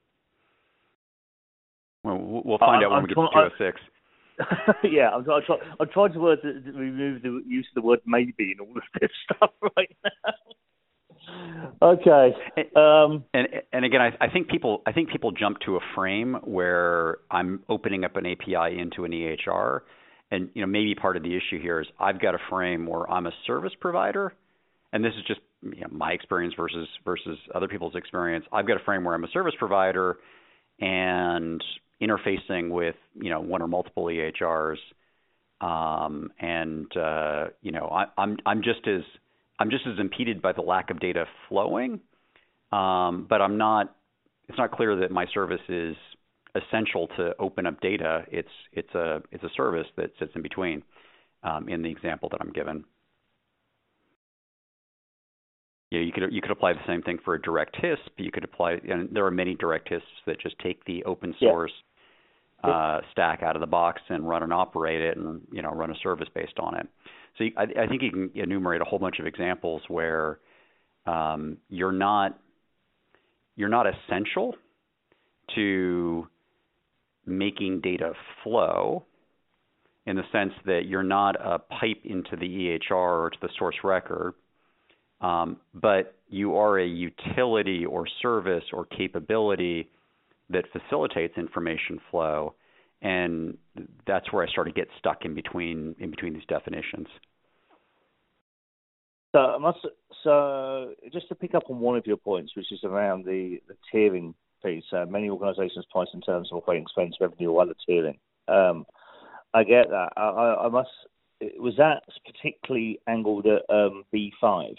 Speaker 6: Well, we'll find
Speaker 3: I,
Speaker 6: out when
Speaker 3: I'm
Speaker 6: we get
Speaker 3: try-
Speaker 6: to two oh six.
Speaker 3: yeah, I'm, I'm, try- I'm trying to, word to remove the use of the word maybe in all of this stuff right now. Okay. Um,
Speaker 6: and and again, I, I think people I think people jump to a frame where I'm opening up an A P I into an E H R, and you know maybe part of the issue here is I've got a frame where I'm a service provider, and this is just you know, my experience versus versus other people's experience. I've got a frame where I'm a service provider and interfacing with you know one or multiple E H Rs, um, and uh, you know I, I'm I'm just as I'm just as impeded by the lack of data flowing, um, but I'm not. It's not clear that my service is essential to open up data. It's it's a it's a service that sits in between. Um, in the example that I'm given, yeah, you could you could apply the same thing for a direct H I S P. You could apply, and there are many direct H I S Ps that just take the open source yeah. uh, stack out of the box and run and operate it, and you know run a service based on it. So you, I, I think you can enumerate a whole bunch of examples where um, you're not you're not essential to making data flow in the sense that you're not a pipe into the E H R or to the source record, um, but you are a utility or service or capability that facilitates information flow. And that's where I sort of get stuck in between in between these definitions.
Speaker 3: So, I must, so just to pick up on one of your points, which is around the, the tiering piece. Uh, many organisations price in terms of operating expense, revenue, or other tiering. Um, I get that. I, I, I must. Was that particularly angled at um, B five?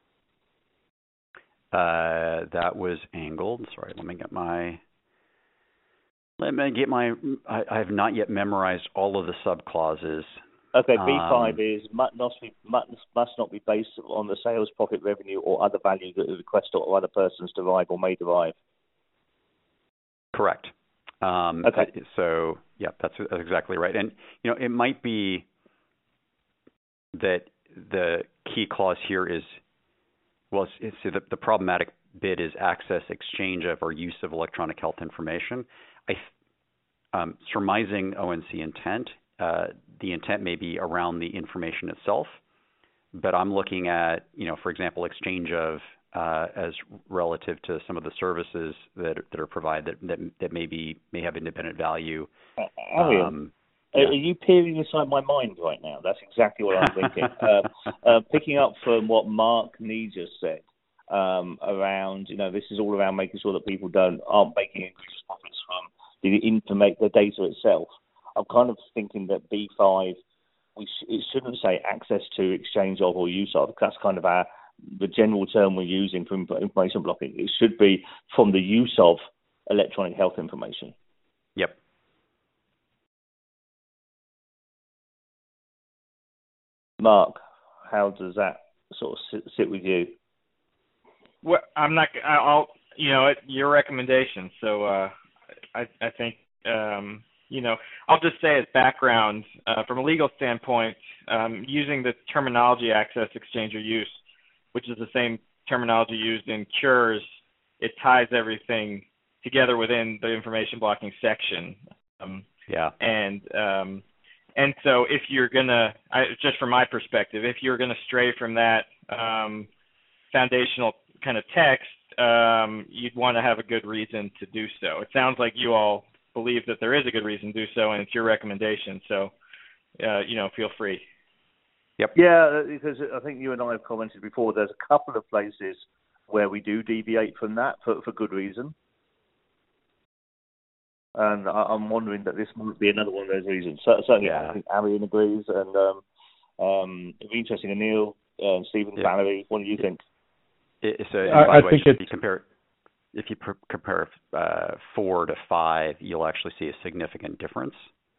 Speaker 6: Uh, that was angled. Sorry, let me get my. Let me get my. I, I have not yet memorized all of the subclauses.
Speaker 3: Okay, B five
Speaker 6: um,
Speaker 3: is must not be must, must not be based on the sales, profit, revenue, or other value that the requester or other persons derive or may derive.
Speaker 6: Correct. Um,
Speaker 3: okay.
Speaker 6: So yeah, that's, that's exactly right. And you know, it might be that the key clause here is well, it's, it's the, the problematic bit is access, exchange of, or use of electronic health information. I, um, surmising O N C intent, uh, the intent may be around the information itself, but I'm looking at, you know, for example, exchange of uh, as relative to some of the services that that are provided that that, that may be may have independent value.
Speaker 3: Uh, um,
Speaker 6: yeah.
Speaker 3: Are you peering inside my mind right now? That's exactly what I'm thinking. uh, uh, picking up from what Mark Nee just said um, around, you know, this is all around making sure that people don't aren't making increased profits from the informate the data itself. I'm kind of thinking that B five, we sh- it shouldn't say access to, exchange of, or use of. That's kind of our the general term we're using for information blocking. It should be from the use of electronic health information.
Speaker 6: Yep.
Speaker 3: Mark, how does that sort of sit, sit with you?
Speaker 4: Well, I'm not. I'll. You know, it, your recommendation. So uh, I, I think. Um, you know, I'll just say as background, uh, from a legal standpoint, um, using the terminology access, exchange, or use, which is the same terminology used in cures, it ties everything together within the information blocking section. Um,
Speaker 6: yeah.
Speaker 4: And um, and so if you're gonna, I, just from my perspective, if you're gonna stray from that um, foundational kind of text, um, you'd want to have a good reason to do so. It sounds like you all believe that there is a good reason to do so, and it's your recommendation. So, uh, you know, feel free.
Speaker 6: Yep.
Speaker 3: Yeah, because I think you and I have commented before, there's a couple of places where we do deviate from that for, for good reason. And I, I'm wondering that this might be another one of those reasons. So, certainly,
Speaker 6: Yeah.
Speaker 3: I think Arian agrees, and um, um, it'd be interesting. Anil, uh, Stephen,
Speaker 6: Yeah.
Speaker 3: Valerie, what do you think?
Speaker 6: It, so, and
Speaker 5: I-
Speaker 6: by
Speaker 5: I
Speaker 6: the way,
Speaker 5: think
Speaker 6: if you
Speaker 5: it's-
Speaker 6: compare if you pr- compare uh, four to five, you'll actually see a significant difference.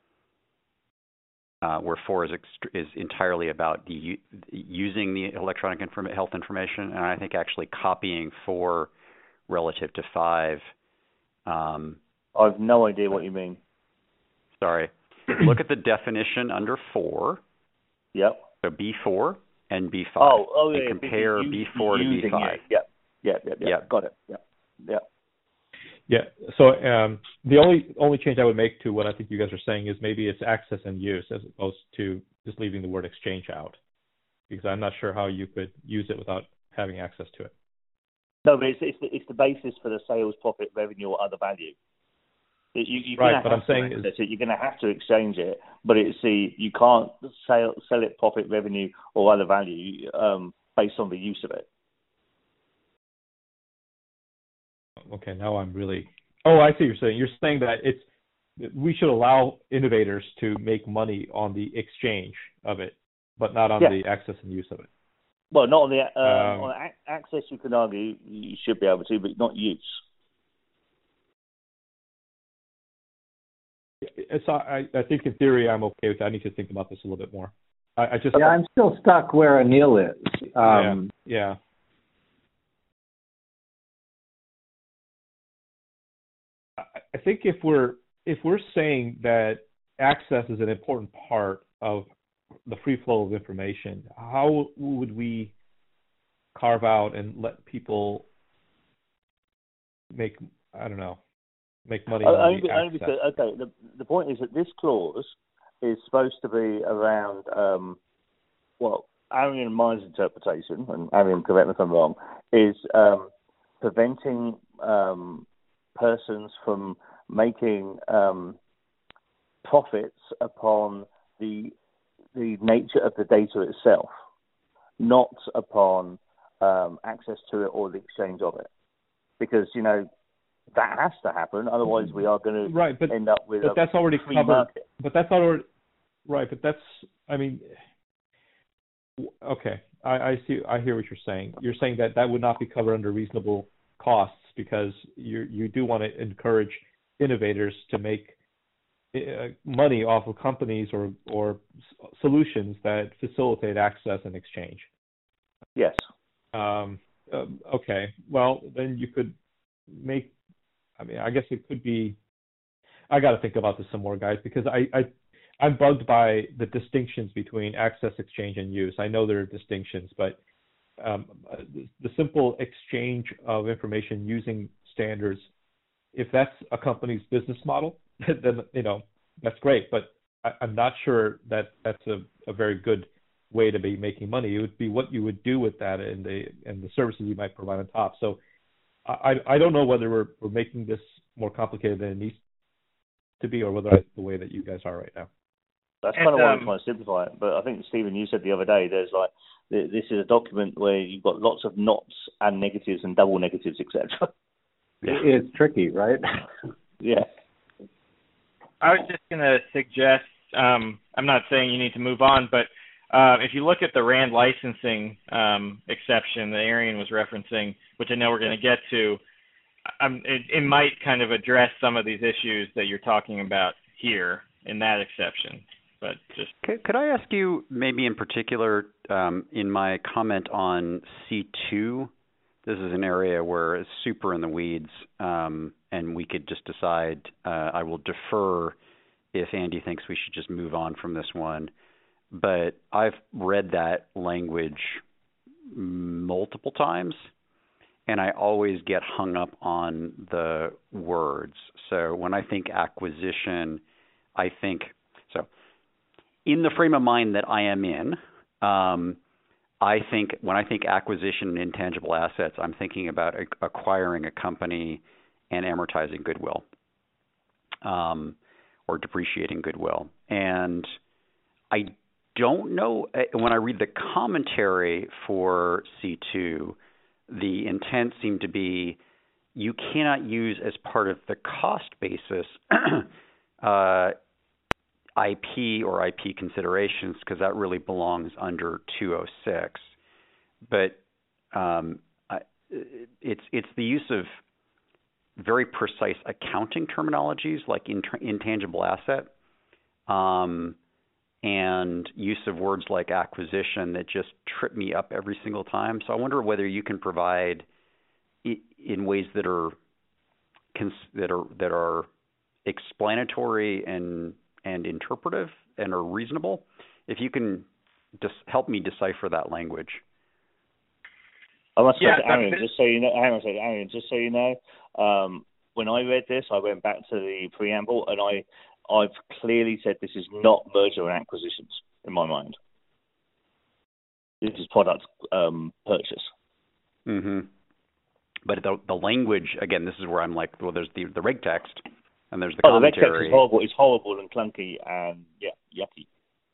Speaker 6: Uh, where four is ext- is entirely about the u- using the electronic inform- health information, and I think actually copying four relative to five. Um,
Speaker 3: I have no idea what you mean.
Speaker 6: sorry, look at the definition under four.
Speaker 3: Yep.
Speaker 6: So B four and B five.
Speaker 3: Oh, oh yeah.
Speaker 6: And compare
Speaker 3: you,
Speaker 6: B four to B
Speaker 3: using
Speaker 6: five.
Speaker 3: it. Yep. Yep. Yep. Yep.
Speaker 6: Yep.
Speaker 3: Got it. Yep. Yep.
Speaker 5: Yeah. So um, the only only change I would make to what I think you guys are saying is maybe it's access and use as opposed to just leaving the word exchange out, because I'm not sure how you could use it without having access to it.
Speaker 3: No, but it's it's the, it's the basis for the sales, profit, revenue, or other value. You, you're
Speaker 5: Right,
Speaker 3: gonna
Speaker 5: but
Speaker 3: have
Speaker 5: I'm saying
Speaker 3: to
Speaker 5: is-
Speaker 3: access it. You're going to have to exchange it, but it's the you can't sell sell it, profit, revenue, or other value um, based on the use of it.
Speaker 5: Okay, now I'm really. Oh, I see what you're saying. You're saying that it's we should allow innovators to make money on the exchange of it, but not on
Speaker 3: Yeah.
Speaker 5: the access and use of it.
Speaker 3: Well, not on the um,
Speaker 5: Um,
Speaker 3: on a- access. You can argue you should be able to, but not use.
Speaker 5: It's I, I think in theory I'm okay with that. I need to think about this a little bit more. I, I just
Speaker 7: Yeah, I'm still stuck where Anil is. Um,
Speaker 5: yeah. I I think if we're if we're saying that access is an important part of the free flow of information, how would we carve out and let people make I don't know make money
Speaker 3: Uh,
Speaker 5: on
Speaker 3: only,
Speaker 5: the
Speaker 3: only
Speaker 5: access?
Speaker 3: because okay, the the point is that this clause is supposed to be around um, well, Arian and mine's interpretation, and Arian, correct me if I'm wrong, is um, preventing um, persons from making um, profits upon the the nature of the data itself, not upon um, access to it or the exchange of it, because you know that has to happen. Otherwise, we are going to
Speaker 5: Right, but
Speaker 3: end up with
Speaker 5: but
Speaker 3: a
Speaker 5: that's already
Speaker 3: free
Speaker 5: covered.
Speaker 3: market.
Speaker 5: But that's already right. But that's I mean, okay. I, I see. I hear what you're saying. You're saying that that would not be covered under reasonable costs because you you do want to encourage innovators to make uh, money off of companies or or s- solutions that facilitate access and exchange.
Speaker 3: Yes.
Speaker 5: Um, um, okay. Well, then you could make. I mean, I guess it could be. I got to think about this some more, guys, because I, I I'm bugged by the distinctions between access, exchange, and use. I know there are distinctions, but um, the, the simple exchange of information using standards, if that's a company's business model, then you know that's great. But I, I'm not sure that that's a, a very good way to be making money. It would be what you would do with that and the and the services you might provide on top. So I I don't know whether we're we're making this more complicated than it needs to be, or whether it's the way that you guys are right now.
Speaker 3: That's
Speaker 4: And,
Speaker 3: kind of why
Speaker 4: um,
Speaker 3: I'm trying to simplify it. But I think, Stephen, you said the other day, there's like, th- this is a document where you've got lots of nots and negatives and double negatives, et cetera.
Speaker 7: It's tricky, right?
Speaker 3: Yeah.
Speaker 4: I was just going to suggest, um, I'm not saying you need to move on, but uh, if you look at the RAND licensing um, exception that Arian was referencing, which I know we're going to get to, I, I'm, it, it might kind of address some of these issues that you're talking about here in that exception. But just
Speaker 6: could, could I ask you, maybe in particular, um, in my comment on C two, this is an area where it's super in the weeds, um, and we could just decide. Uh, I will defer if Andy thinks we should just move on from this one. But I've read that language multiple times, and I always get hung up on the words. So when I think acquisition, I think, so in the frame of mind that I am in, um, I think when I think acquisition and intangible assets, I'm thinking about a, acquiring a company and amortizing goodwill, um, or depreciating goodwill. And I don't know, when I read the commentary for C two, the intent seemed to be you cannot use as part of the cost basis uh, I P or I P considerations, because that really belongs under two oh six. But um, I, it's it's the use of very precise accounting terminologies like int- intangible asset, um, and use of words like acquisition that just trip me up every single time. So I wonder whether you can provide I- in ways that are cons- that are that are explanatory and and interpretive and are reasonable. If you can just help me decipher that language.
Speaker 3: I must
Speaker 4: Yeah,
Speaker 3: say, Aaron, just so you know, hang on a second, Aaron, just so you know, um, when I read this, I went back to the preamble, and I, I've clearly said this is not merger and acquisitions in my mind. This is product um, purchase.
Speaker 6: Mm-hmm. But the the language, again, this is where I'm like, well, there's the the reg text, and there's the
Speaker 3: oh,
Speaker 6: commentary.
Speaker 3: the reg text is horrible. It's horrible and clunky and yeah, yucky.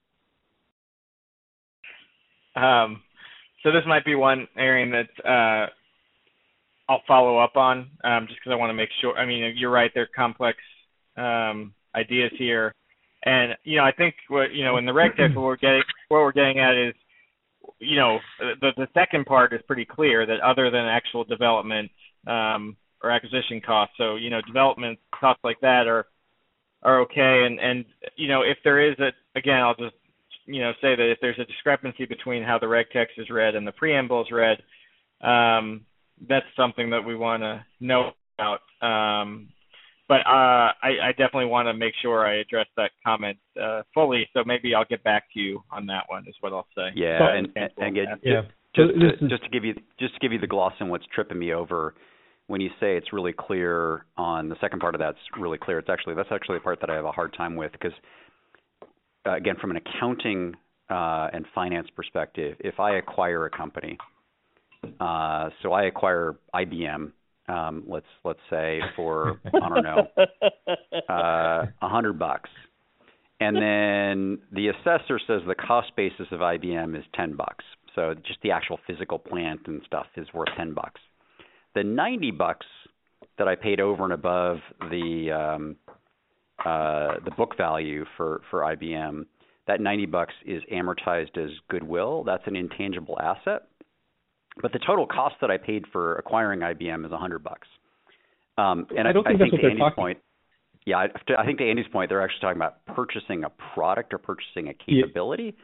Speaker 4: Um, so this might be one, Aaron, that uh, I'll follow up on, um, just because I want to make sure. I mean, you're right; they're complex um, ideas here, and you know, I think what you know in the reg text, what we're getting, what we're getting at is, you know, the the second part is pretty clear that other than actual development um, or acquisition costs, so you know, development costs like that are are okay, and and you know, if there is a, again, I'll just you know, say that if there's a discrepancy between how the reg text is read and the preamble is read, um, that's something that we want to know about. Um, but uh, I, I definitely want to make sure I address that comment uh, fully. So maybe I'll get back to you on that one. Is what I'll say.
Speaker 6: Yeah,
Speaker 5: So,
Speaker 6: and, and, and again,
Speaker 5: yeah.
Speaker 6: just
Speaker 5: So
Speaker 6: to,
Speaker 5: is,
Speaker 6: just to give you just to give you the gloss on what's tripping me over. When you say it's really clear on the second part of that's really clear, it's actually that's actually the part that I have a hard time with because. Uh, again, from an accounting uh, and finance perspective, if I acquire a company, uh, so I acquire I B M, um, let's let's say for I don't know, uh, a hundred bucks, and then the assessor says the cost basis of I B M is ten bucks. So just the actual physical plant and stuff is worth ten bucks. The ninety bucks that I paid over and above the um, Uh, the book value for, for I B M, that ninety bucks is amortized as goodwill. That's an intangible asset. But the total cost that I paid for acquiring I B M is a hundred bucks. Um, and
Speaker 5: I don't think
Speaker 6: I
Speaker 5: that's
Speaker 6: think
Speaker 5: what
Speaker 6: to
Speaker 5: they're
Speaker 6: Andy's
Speaker 5: talking.
Speaker 6: point, yeah, I, I think to Andy's point, they're actually talking about purchasing a product or purchasing a capability.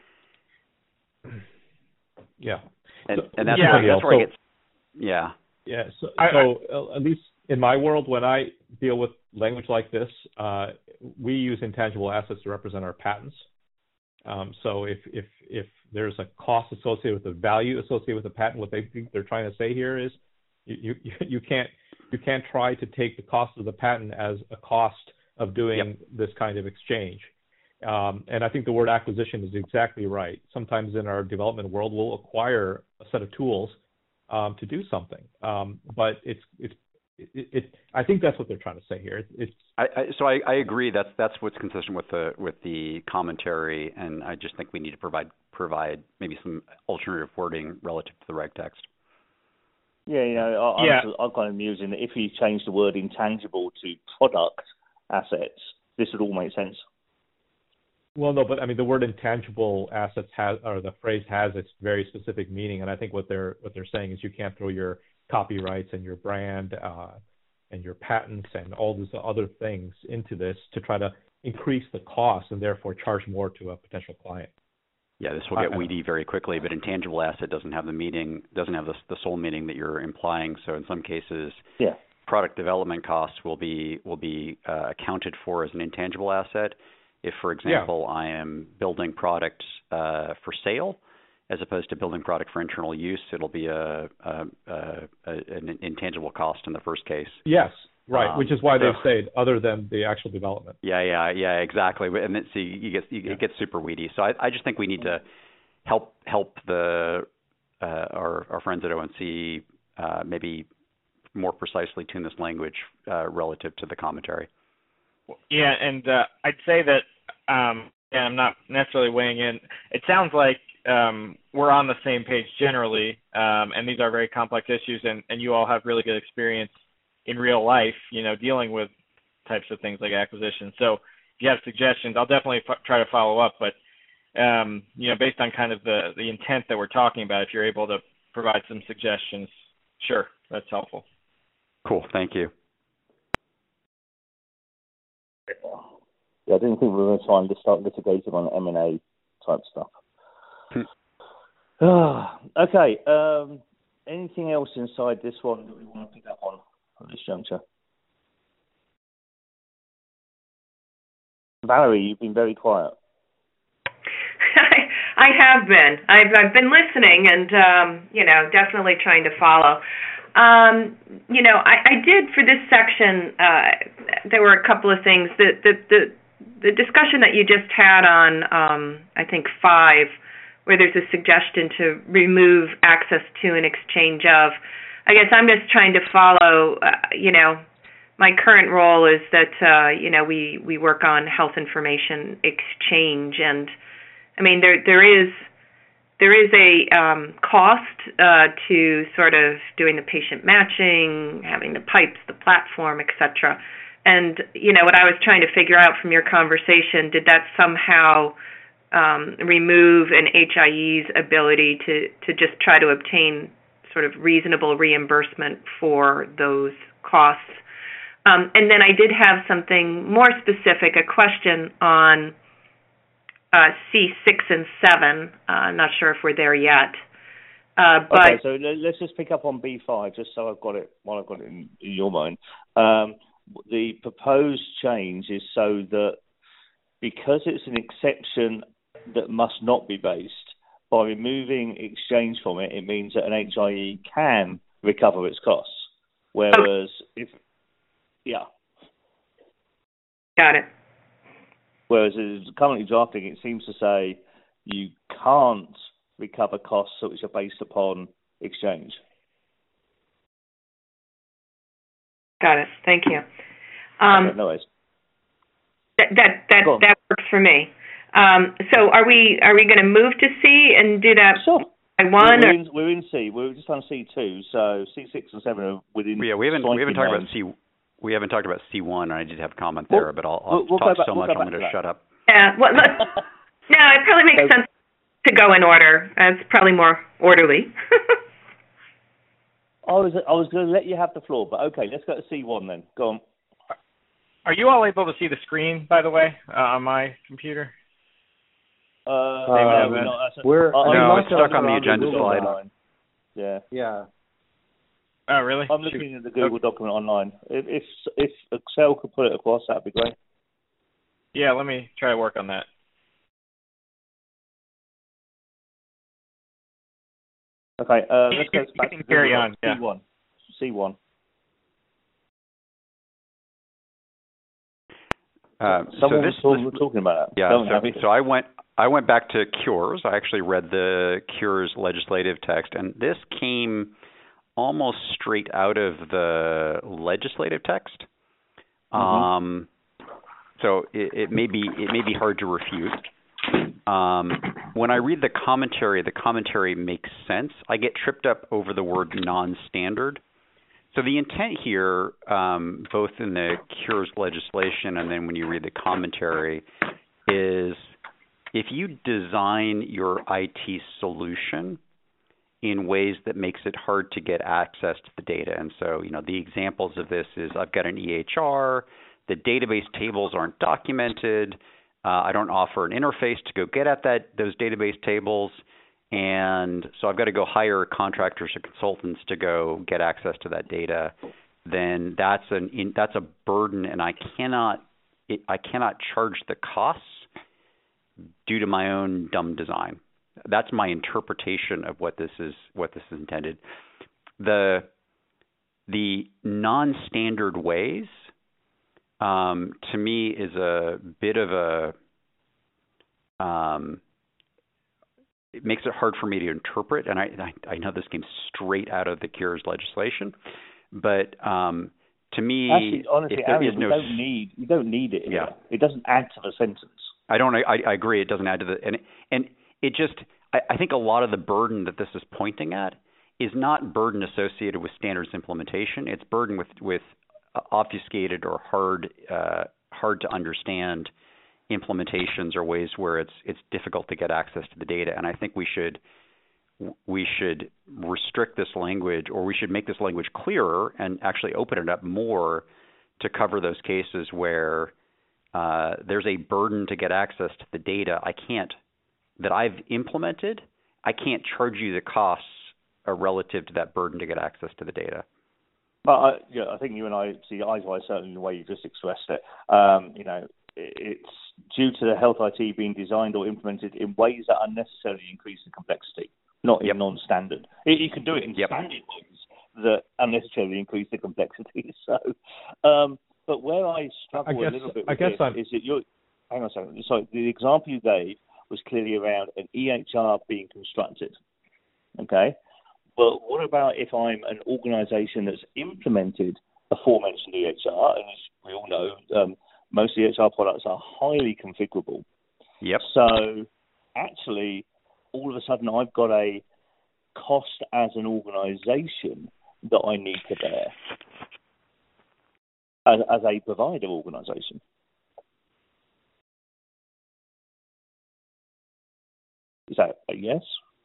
Speaker 5: Yeah.
Speaker 6: And,
Speaker 5: So,
Speaker 6: and that's
Speaker 4: yeah,
Speaker 6: where, that's where
Speaker 5: so,
Speaker 6: I get, yeah.
Speaker 5: Yeah. So,
Speaker 4: I,
Speaker 5: so uh, at least in my world, when I deal with language like this, uh, we use intangible assets to represent our patents. Um, so if, if if there's a cost associated with the value associated with the patent, what they think they're trying to say here is you you, you can't you can't try to take the cost of the patent as a cost of doing
Speaker 6: Yep.
Speaker 5: this kind of exchange. Um, and I think the word acquisition is exactly right. Sometimes in our development world, we'll acquire a set of tools um, to do something, um, but it's it's It, it, I think that's what they're trying to say here. It, it's
Speaker 6: I, I, so I, I agree. That's that's what's consistent with the with the commentary, and I just think we need to provide provide maybe some alternative wording relative to the reg text.
Speaker 3: Yeah, you know, I,
Speaker 4: Yeah.
Speaker 3: I'm, I'm kind of musing that if you change the word intangible to product assets, this would all make sense.
Speaker 5: well, no, but I mean the word intangible assets has, or the phrase has its very specific meaning, and I think what they're what they're saying is you can't throw your copyrights and your brand uh, and your patents and all these other things into this to try to increase the cost and therefore charge more to a potential client.
Speaker 6: Yeah, this will get weedy very quickly, but intangible asset doesn't have the meaning, doesn't have the, the sole meaning that you're implying. So in some cases,
Speaker 3: yeah.
Speaker 6: product development costs will be will be uh, accounted for as an intangible asset. If, for example, yeah. I am building products uh, for sale as opposed to building product for internal use, it'll be a, a, a, a an intangible cost in the first case.
Speaker 5: Yes. Right,
Speaker 6: um,
Speaker 5: which is why
Speaker 6: so,
Speaker 5: they've said other than the actual development.
Speaker 6: Yeah, yeah, yeah, exactly. And then see, you get you, yeah. it gets super weedy. So I, I just think we need to help help the uh, our our friends at O N C uh, maybe more precisely tune this language uh, relative to the commentary.
Speaker 4: Yeah, and uh, I'd say that um, and I'm not necessarily weighing in. It sounds like um, we're on the same page generally, um, and these are very complex issues, and, and you all have really good experience in real life, you know, dealing with types of things like acquisition. So if you have suggestions, I'll definitely f- try to follow up. But, um, you know, based on kind of the, the intent that we're talking about, if you're able to provide some suggestions, sure, that's helpful.
Speaker 6: Cool. Thank you.
Speaker 3: Yeah, I didn't think we were going to try and just start litigating on M and A type stuff. Okay. Um, anything else inside this one that we want to pick up on? At this juncture. Valerie, you've been very quiet.
Speaker 8: I, I have been. I've, I've been listening and, um, you know, definitely trying to follow. Um, you know, I, I did for this section, uh, there were a couple of things. The, the, the, the discussion that you just had on, um, I think, five, where there's a suggestion to remove access to and exchange of, I guess I'm just trying to follow, uh, you know, my current role is that, uh, you know, we, we work on health information exchange. And, I mean, there there is there is a um, cost uh, to sort of doing the patient matching, having the pipes, the platform, et cetera. And, you know, what I was trying to figure out from your conversation, did that somehow um, remove an H I E's ability to, to just try to obtain sort of reasonable reimbursement for those costs? Um, and then I did have something more specific, a question on uh, C six and seven. Uh, I'm not sure if we're there yet. Uh, but
Speaker 3: okay, so let's just pick up on B five, just so I've got it, while I've got it in, in your mind. Um, the proposed change is so that because it's an exception that must not be based, by removing exchange from it, it means that an H I E can recover its costs. Whereas if, yeah.
Speaker 8: Got it.
Speaker 3: Whereas it's currently drafting, it seems to say you can't recover costs which are based upon exchange.
Speaker 8: Got it. Thank you. Um,
Speaker 3: okay, no worries.
Speaker 8: That that that, that works for me. Um, so are we are we going to move to C and do that
Speaker 3: sure.
Speaker 8: by one?
Speaker 3: We're,
Speaker 8: or?
Speaker 3: in, we're in C. We're just on C two. So C six and seven are within.
Speaker 6: Yeah, we haven't we haven't talked about C. We haven't talked about C one, and I did have a comment there, well, but I'll, I'll
Speaker 3: we'll
Speaker 6: talk
Speaker 3: back,
Speaker 6: so
Speaker 3: we'll
Speaker 6: much I'm going to shut up.
Speaker 8: Yeah. Well, look, no, it probably makes so, sense to go in order. It's probably more orderly.
Speaker 3: I was I was going to let you have the floor, but okay, let's go to C one then. Go on.
Speaker 4: Are you all able to see the screen, by the way, uh, on my computer?
Speaker 3: Uh,
Speaker 7: uh,
Speaker 3: we're not,
Speaker 7: we're
Speaker 3: uh,
Speaker 6: no, it's stuck on the agenda slide.
Speaker 3: Online. Yeah.
Speaker 7: Yeah.
Speaker 4: Oh, really?
Speaker 3: I'm looking at the Google okay. document online. If, if if Excel could put it across, that'd be great.
Speaker 4: Yeah, let me try to work on that.
Speaker 3: Okay, uh, let's go back to
Speaker 4: carry on.
Speaker 3: C one.
Speaker 4: Yeah.
Speaker 3: C one.
Speaker 6: Uh,
Speaker 3: Someone
Speaker 6: so this,
Speaker 3: was
Speaker 6: this,
Speaker 3: talking about that.
Speaker 6: Yeah, so, so I went I went back to Cures. I actually read the Cures legislative text, and this came almost straight out of the legislative text. Mm-hmm. Um, so it, it may be it may be hard to refute. Um, when I read the commentary, the commentary makes sense. I get tripped up over the word non-standard. So the intent here, um, both in the Cures legislation and then when you read the commentary, is if you design your I T solution in ways that makes it hard to get access to the data. And so, you know, the examples of this is I've got an E H R, the database tables aren't documented, uh, I don't offer an interface to go get at that those database tables, and so I've got to go hire contractors or consultants to go get access to that data. Then that's an in, that's a burden, and I cannot it, I cannot charge the costs due to my own dumb design. That's my interpretation of what this is what this is intended. The the non-standard ways, um, to me, is a bit of a um, it makes it hard for me to interpret, and I I, I know this came straight out of the Cures legislation, but um, to me,
Speaker 3: Actually, honestly,
Speaker 6: if there
Speaker 3: Aaron,
Speaker 6: is no,
Speaker 3: you don't need you don't need it.
Speaker 6: Yeah.
Speaker 3: Here. It doesn't add to the sentence.
Speaker 6: I don't. I, I agree. It doesn't add to the and and it just. I, I think a lot of the burden that this is pointing at is not burden associated with standards implementation. It's burden with with obfuscated or hard uh, hard to understand implementations or ways where it's it's difficult to get access to the data. And I think we should we should restrict this language, or we should make this language clearer and actually open it up more to cover those cases where uh, there's a burden to get access to the data. I can't that I've implemented. I can't charge you the costs uh, relative to that burden to get access to the data.
Speaker 3: But I, yeah, I think you and I see eye to eye certainly in the way you just expressed it. Um, you know, it's due to the health I T being designed or implemented in ways that unnecessarily increase the complexity, not in
Speaker 6: Yep.
Speaker 3: non-standard. You can do it in
Speaker 6: Yep.
Speaker 3: standard ways that unnecessarily increase the complexity. So, um, but where I struggle
Speaker 5: I guess-
Speaker 3: a little bit
Speaker 5: I
Speaker 3: with
Speaker 5: guess
Speaker 3: this
Speaker 5: I'm-
Speaker 3: is that you're. Hang on a second. Sorry, the example you gave was clearly around an E H R being constructed. Okay. Well, what about if I'm an organisation that's implemented aforementioned E H R, and as we all know, um, most E H R products are highly configurable.
Speaker 6: Yep.
Speaker 3: So actually, all of a sudden, I've got a cost as an organisation that I need to bear as, as a provider organisation. Is that a yes?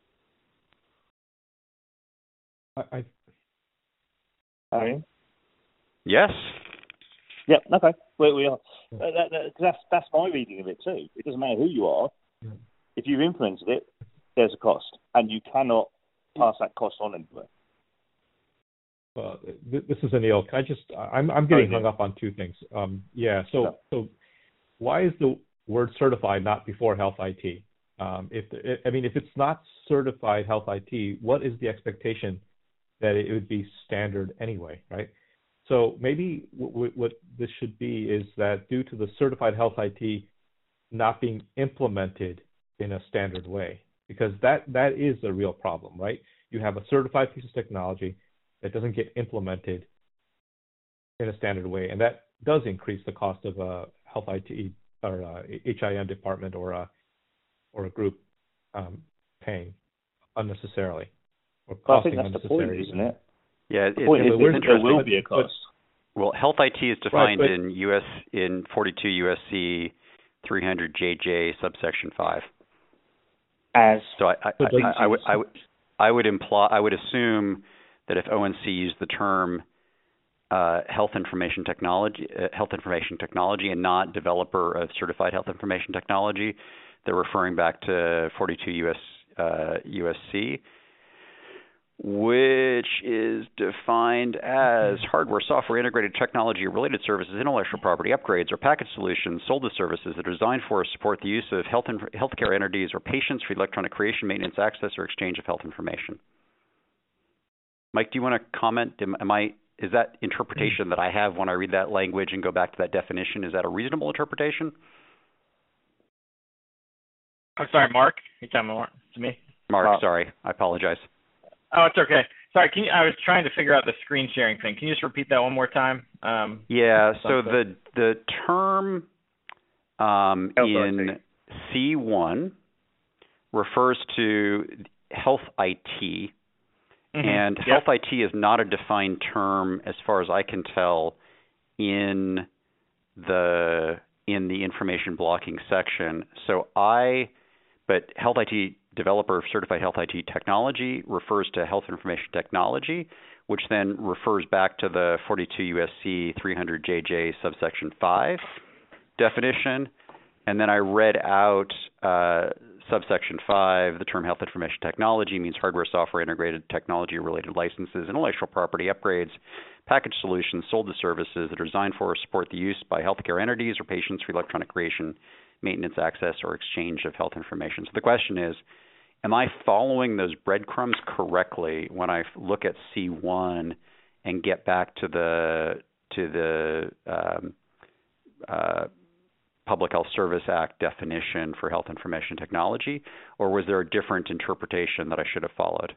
Speaker 5: I, I
Speaker 3: Arian?
Speaker 6: Yes.
Speaker 3: Yeah, okay. Well, we are. Uh, that, that, that's that's my reading of it too. It doesn't matter who you are.
Speaker 5: Yeah.
Speaker 3: If you've implemented it, there's a cost, and you cannot pass that cost on anywhere.
Speaker 5: Uh, th- this is Anil. Can I just? I'm I'm getting
Speaker 3: Sorry,
Speaker 5: hung up on two things. Um, yeah. So
Speaker 3: Yeah.
Speaker 5: so why is the word certified not before health I T? Um, if the, I mean, if it's not certified health I T, what is the expectation that it would be standard anyway, right? So maybe w- w- what this should be is that due to the certified health I T not being implemented in a standard way, because that that is a real problem, right? You have a certified piece of technology that doesn't get implemented in a standard way, and that does increase the cost of a health I T or a H I M department or a or a group um, paying unnecessarily or
Speaker 3: But I
Speaker 5: costing
Speaker 3: think that's the
Speaker 5: unnecessary.
Speaker 3: point, isn't it?
Speaker 6: Yeah.
Speaker 3: The
Speaker 6: It,
Speaker 3: point
Speaker 6: it,
Speaker 3: is
Speaker 5: but
Speaker 6: it's
Speaker 5: where's-
Speaker 3: there
Speaker 6: interesting.
Speaker 3: will be a cost.
Speaker 6: Well, health I T is defined
Speaker 5: but-
Speaker 6: in U S in forty-two U S C three hundred J J subsection five.
Speaker 3: As
Speaker 6: So I I,
Speaker 5: So
Speaker 6: I,
Speaker 5: doesn't-
Speaker 6: I, I would I would I would imply I would assume that if O N C used the term uh, health information technology uh, health information technology and not developer of certified health information technology, they're referring back to forty-two U S uh, U S C, which is defined as hardware, software, integrated technology, related services, intellectual property, upgrades, or package solutions sold as services that are designed for or support the use of health inf- healthcare entities or patients for electronic creation, maintenance, access, or exchange of health information. Mike, do you want to comment? Am, am I is that interpretation that I have when I read that language and go back to that definition? Is that a reasonable interpretation?
Speaker 4: I'm sorry, Mark. You talking about to me?
Speaker 6: Mark,
Speaker 3: Uh,
Speaker 6: sorry, I apologize.
Speaker 4: Oh, it's okay. Sorry, can you, I was trying to figure out the screen sharing thing. Can you just repeat that one more time? Um,
Speaker 6: Yeah, so
Speaker 4: something.
Speaker 6: the the term um,
Speaker 3: Health
Speaker 6: in C one refers to health I T,
Speaker 4: mhm,
Speaker 6: and
Speaker 4: yep.
Speaker 6: health I T is not a defined term as far as I can tell in the in the information blocking section. So I, but health I T developer of certified health I T technology refers to health information technology, which then refers back to the forty-two U S C three hundred J J subsection five definition. And then I read out uh, subsection five, the term health information technology means hardware, software, integrated technology-related licenses, intellectual property upgrades, packaged solutions sold to services that are designed for or support the use by healthcare entities or patients for electronic creation, maintenance, access, or exchange of health information. So the question is, am I following those breadcrumbs correctly when I look at C one and get back to the to the um, uh, Public Health Service Act definition for health information technology, or was there a different interpretation that I should have followed?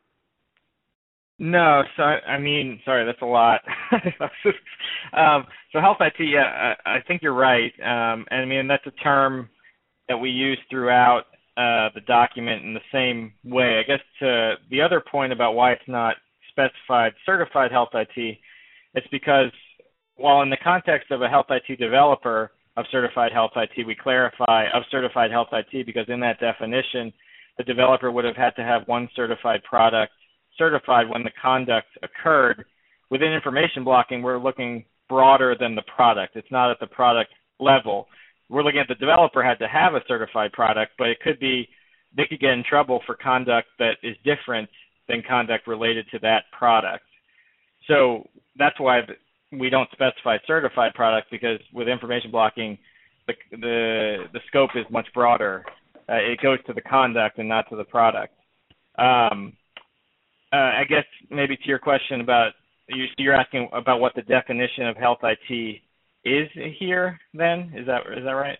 Speaker 4: No, so I mean, sorry, that's a lot. um, so health I T, yeah, I, I think you're right. Um, and I mean, that's a term that we use throughout uh, the document in the same way. I guess to the other point about why it's not specified certified health I T, it's because while in the context of a health I T developer of certified health I T, we clarify of certified health I T because in that definition, the developer would have had to have one certified product certified when the conduct occurred. Within information blocking, we're looking broader than the product. It's not at the product level. We're looking at the developer had to have a certified product, but it could be they could get in trouble for conduct that is different than conduct related to that product. So that's why we don't specify certified product, because with information blocking, the the, the scope is much broader. Uh, it goes to the conduct and not to the product. Um, uh, I guess maybe to your question about, you, you're asking about what the definition of health I T is here then? Is that is that right?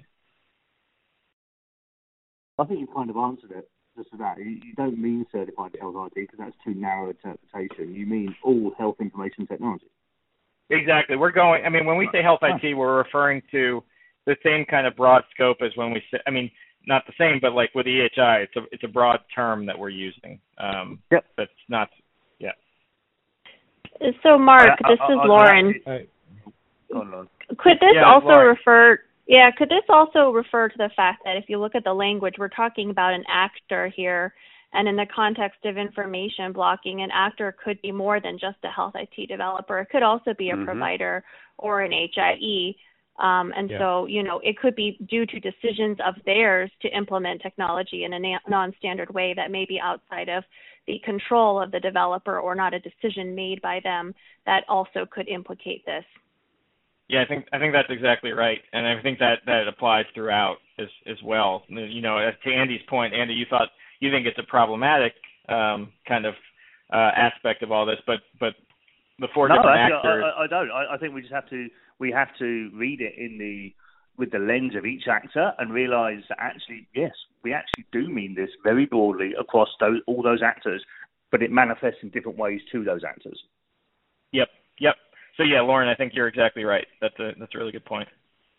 Speaker 3: I think you kind of answered it just for that. You, you don't mean certified health I T because that's too narrow interpretation. You mean all health information technology.
Speaker 4: Exactly. We're going, I mean, when we say health I T, we're referring to the same kind of broad scope as when we say, I mean, not the same, but like with E H I, it's a it's a broad term that we're using. Um,
Speaker 3: yep.
Speaker 4: That's not, yeah.
Speaker 9: So, Mark,
Speaker 3: I,
Speaker 9: this
Speaker 3: I,
Speaker 9: is
Speaker 3: I,
Speaker 9: Lauren.
Speaker 3: I, I,
Speaker 9: could this
Speaker 4: yeah,
Speaker 9: also
Speaker 4: Lauren.
Speaker 9: refer, yeah, could this also refer to the fact that if you look at the language, we're talking about an actor here, and in the context of information blocking, an actor could be more than just a health I T developer. It could also be a
Speaker 6: Mm-hmm.
Speaker 9: provider or an H I E. Um, and
Speaker 5: Yeah.
Speaker 9: so, you know, it could be due to decisions of theirs to implement technology in a na- non-standard way that may be outside of the control of the developer or not a decision made by them that also could implicate this.
Speaker 4: Yeah, I think I think that's exactly right, and I think that, that applies throughout as as well. You know, as to Andy's point, Andy, you thought you think it's a problematic um, kind of uh, aspect of all this, but but the four
Speaker 3: no,
Speaker 4: different
Speaker 3: actually,
Speaker 4: actors.
Speaker 3: I, I don't. I, I think we just have to we have to read it in the with the lens of each actor and realise that actually, yes, we actually do mean this very broadly across those, all those actors, but it manifests in different ways to those actors.
Speaker 4: Yep, yep. So yeah, Lauren, I think you're exactly right. That's a that's a really good point.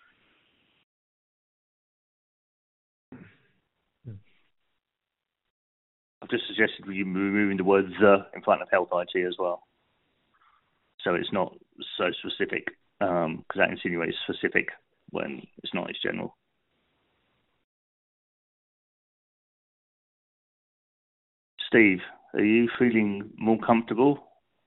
Speaker 3: I've just suggested we removing the word "the" in front of health I T as well, so it's not so specific, because um, that insinuates specific when it's not. It's general. Steve, are you feeling more comfortable?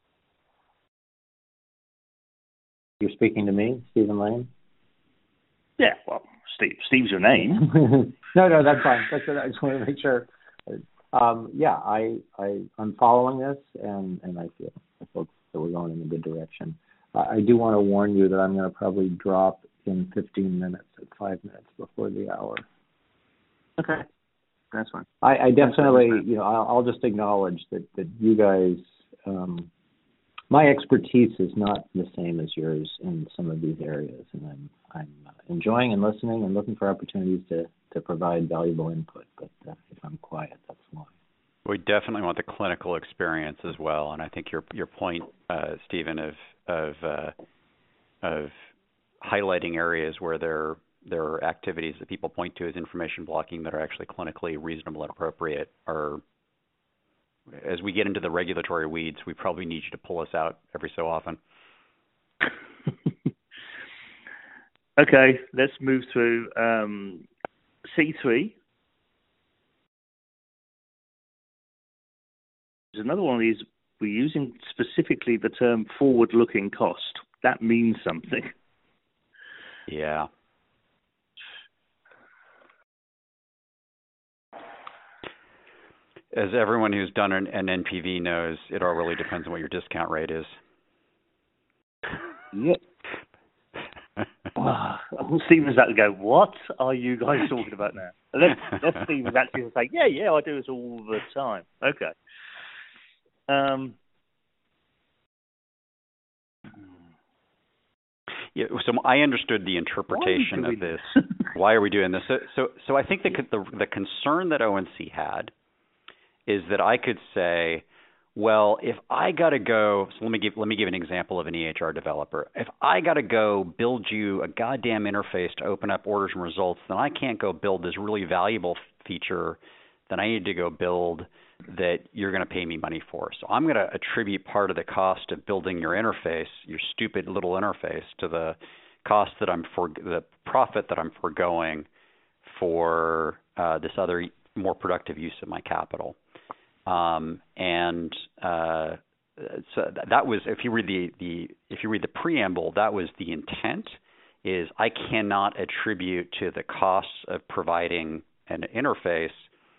Speaker 7: You're speaking to me, Stephen Lane?
Speaker 3: Yeah, well, Steve. Steve's your name.
Speaker 7: no, no, that's fine. That's it. I just wanted to make sure. Um, yeah, I, I, I'm following this, and, and I feel, I feel that we're going in a good direction. Uh, I do want to warn you that I'm going to probably drop in fifteen minutes at five minutes before the hour.
Speaker 3: Okay, that's fine.
Speaker 7: I, I definitely, you know, I'll, I'll just acknowledge that, that you guys, um, my expertise is not the same as yours in some of these areas, and I'm, I'm uh, enjoying and listening and looking for opportunities to, to provide valuable input. But uh, if I'm quiet, that's why.
Speaker 6: We definitely want the clinical experience as well, and I think your your point, uh, Stephen, of of uh, of highlighting areas where there there are activities that people point to as information blocking that are actually clinically reasonable and appropriate are. As we get into the regulatory weeds, we probably need you to pull us out every so often.
Speaker 3: Okay, let's move through um, C three. There's another one of these. We're using specifically the term forward-looking cost. That means something.
Speaker 6: Yeah. As everyone who's done an, an N P V knows, it all really depends on what your discount rate is.
Speaker 3: Yep. Wow. Stephen's about to go, what are you guys talking about now? Let's, let's Stephen's actually say, yeah, yeah, I do this all the time. Okay. Um.
Speaker 6: Yeah, so I understood the interpretation of this. Why are we doing this? So, so, so I think the, the the concern that O N C had is that I could say, well, if I got to go, so let me give let me give an example of an E H R developer. If I got to go build you a goddamn interface to open up orders and results, then I can't go build this really valuable feature that I need to go build that you're going to pay me money for. So I'm going to attribute part of the cost of building your interface, your stupid little interface, to the cost that I'm for the profit that I'm foregoing for uh, this other more productive use of my capital. Um, and uh, so that was, if you read the, the if you read the preamble, that was the intent. Is I cannot attribute to the costs of providing an interface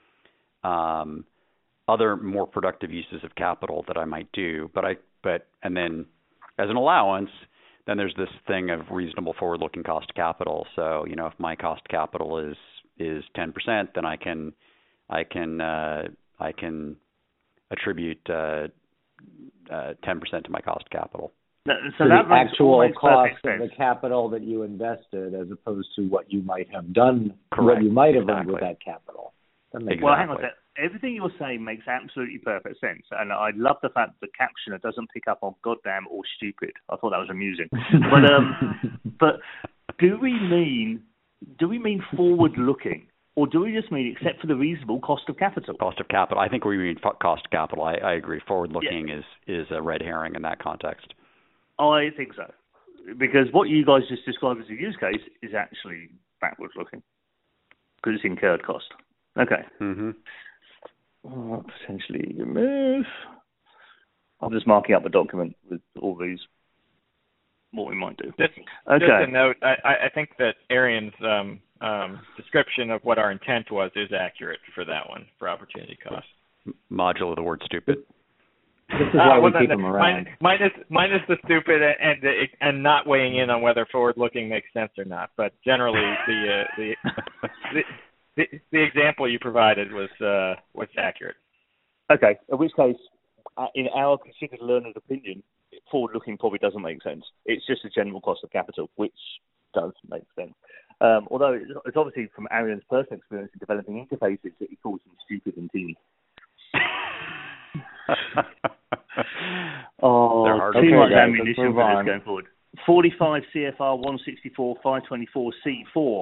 Speaker 6: um, other more productive uses of capital that I might do, but I but and then as an allowance, then there's this thing of reasonable forward-looking cost of capital. So you know, if my cost of capital is is ten percent, then I can I can uh, I can attribute uh, uh, ten percent to my cost of capital.
Speaker 3: So,
Speaker 7: so
Speaker 3: that
Speaker 7: the actual cost of
Speaker 3: sense.
Speaker 7: the capital that you invested, as opposed to what you might have done,
Speaker 6: Correct.
Speaker 7: what you might have
Speaker 6: Exactly.
Speaker 7: done with that capital. That makes
Speaker 3: Well,
Speaker 6: exactly.
Speaker 3: hang on a sec. Everything you're saying makes absolutely perfect sense, and I love the fact that the captioner doesn't pick up on goddamn or stupid. I thought that was amusing. But um, but do we mean do we mean forward-looking, or do we just mean except for the reasonable cost of capital?
Speaker 6: Cost of capital. I think we mean cost of capital. I, I agree. Forward-looking
Speaker 3: Yeah.
Speaker 6: is is a red herring in that context.
Speaker 3: I think so, because what you guys just described as a use case is actually backwards-looking, because it's incurred cost. Okay.
Speaker 6: Mm-hmm.
Speaker 3: Oh, potentially remove. I'm just marking up a document with all these, what we might do.
Speaker 4: Just,
Speaker 3: okay.
Speaker 4: just a note, I, I think that Arian's um, um, description of what our intent was is accurate for that one, for opportunity cost.
Speaker 6: Modulo the word stupid.
Speaker 7: This is why
Speaker 4: uh,
Speaker 7: we
Speaker 4: well,
Speaker 7: keep
Speaker 4: no,
Speaker 7: them
Speaker 4: no,
Speaker 7: around.
Speaker 4: Mine, mine is mine is the stupid and and, and not weighing in on whether forward-looking makes sense or not. But generally, the uh, the, the the the example you provided was uh, was accurate.
Speaker 3: Okay. In which case, uh, in our considered learned opinion, forward-looking probably doesn't make sense. It's just a general cost of capital, which does make sense. Um, although it's, it's obviously from Arian's personal experience in developing interfaces that he calls them stupid and teeny. oh, too
Speaker 7: okay,
Speaker 3: much
Speaker 7: guys,
Speaker 3: ammunition for this going forward. forty-five C F R one sixty-four five twenty-four C four.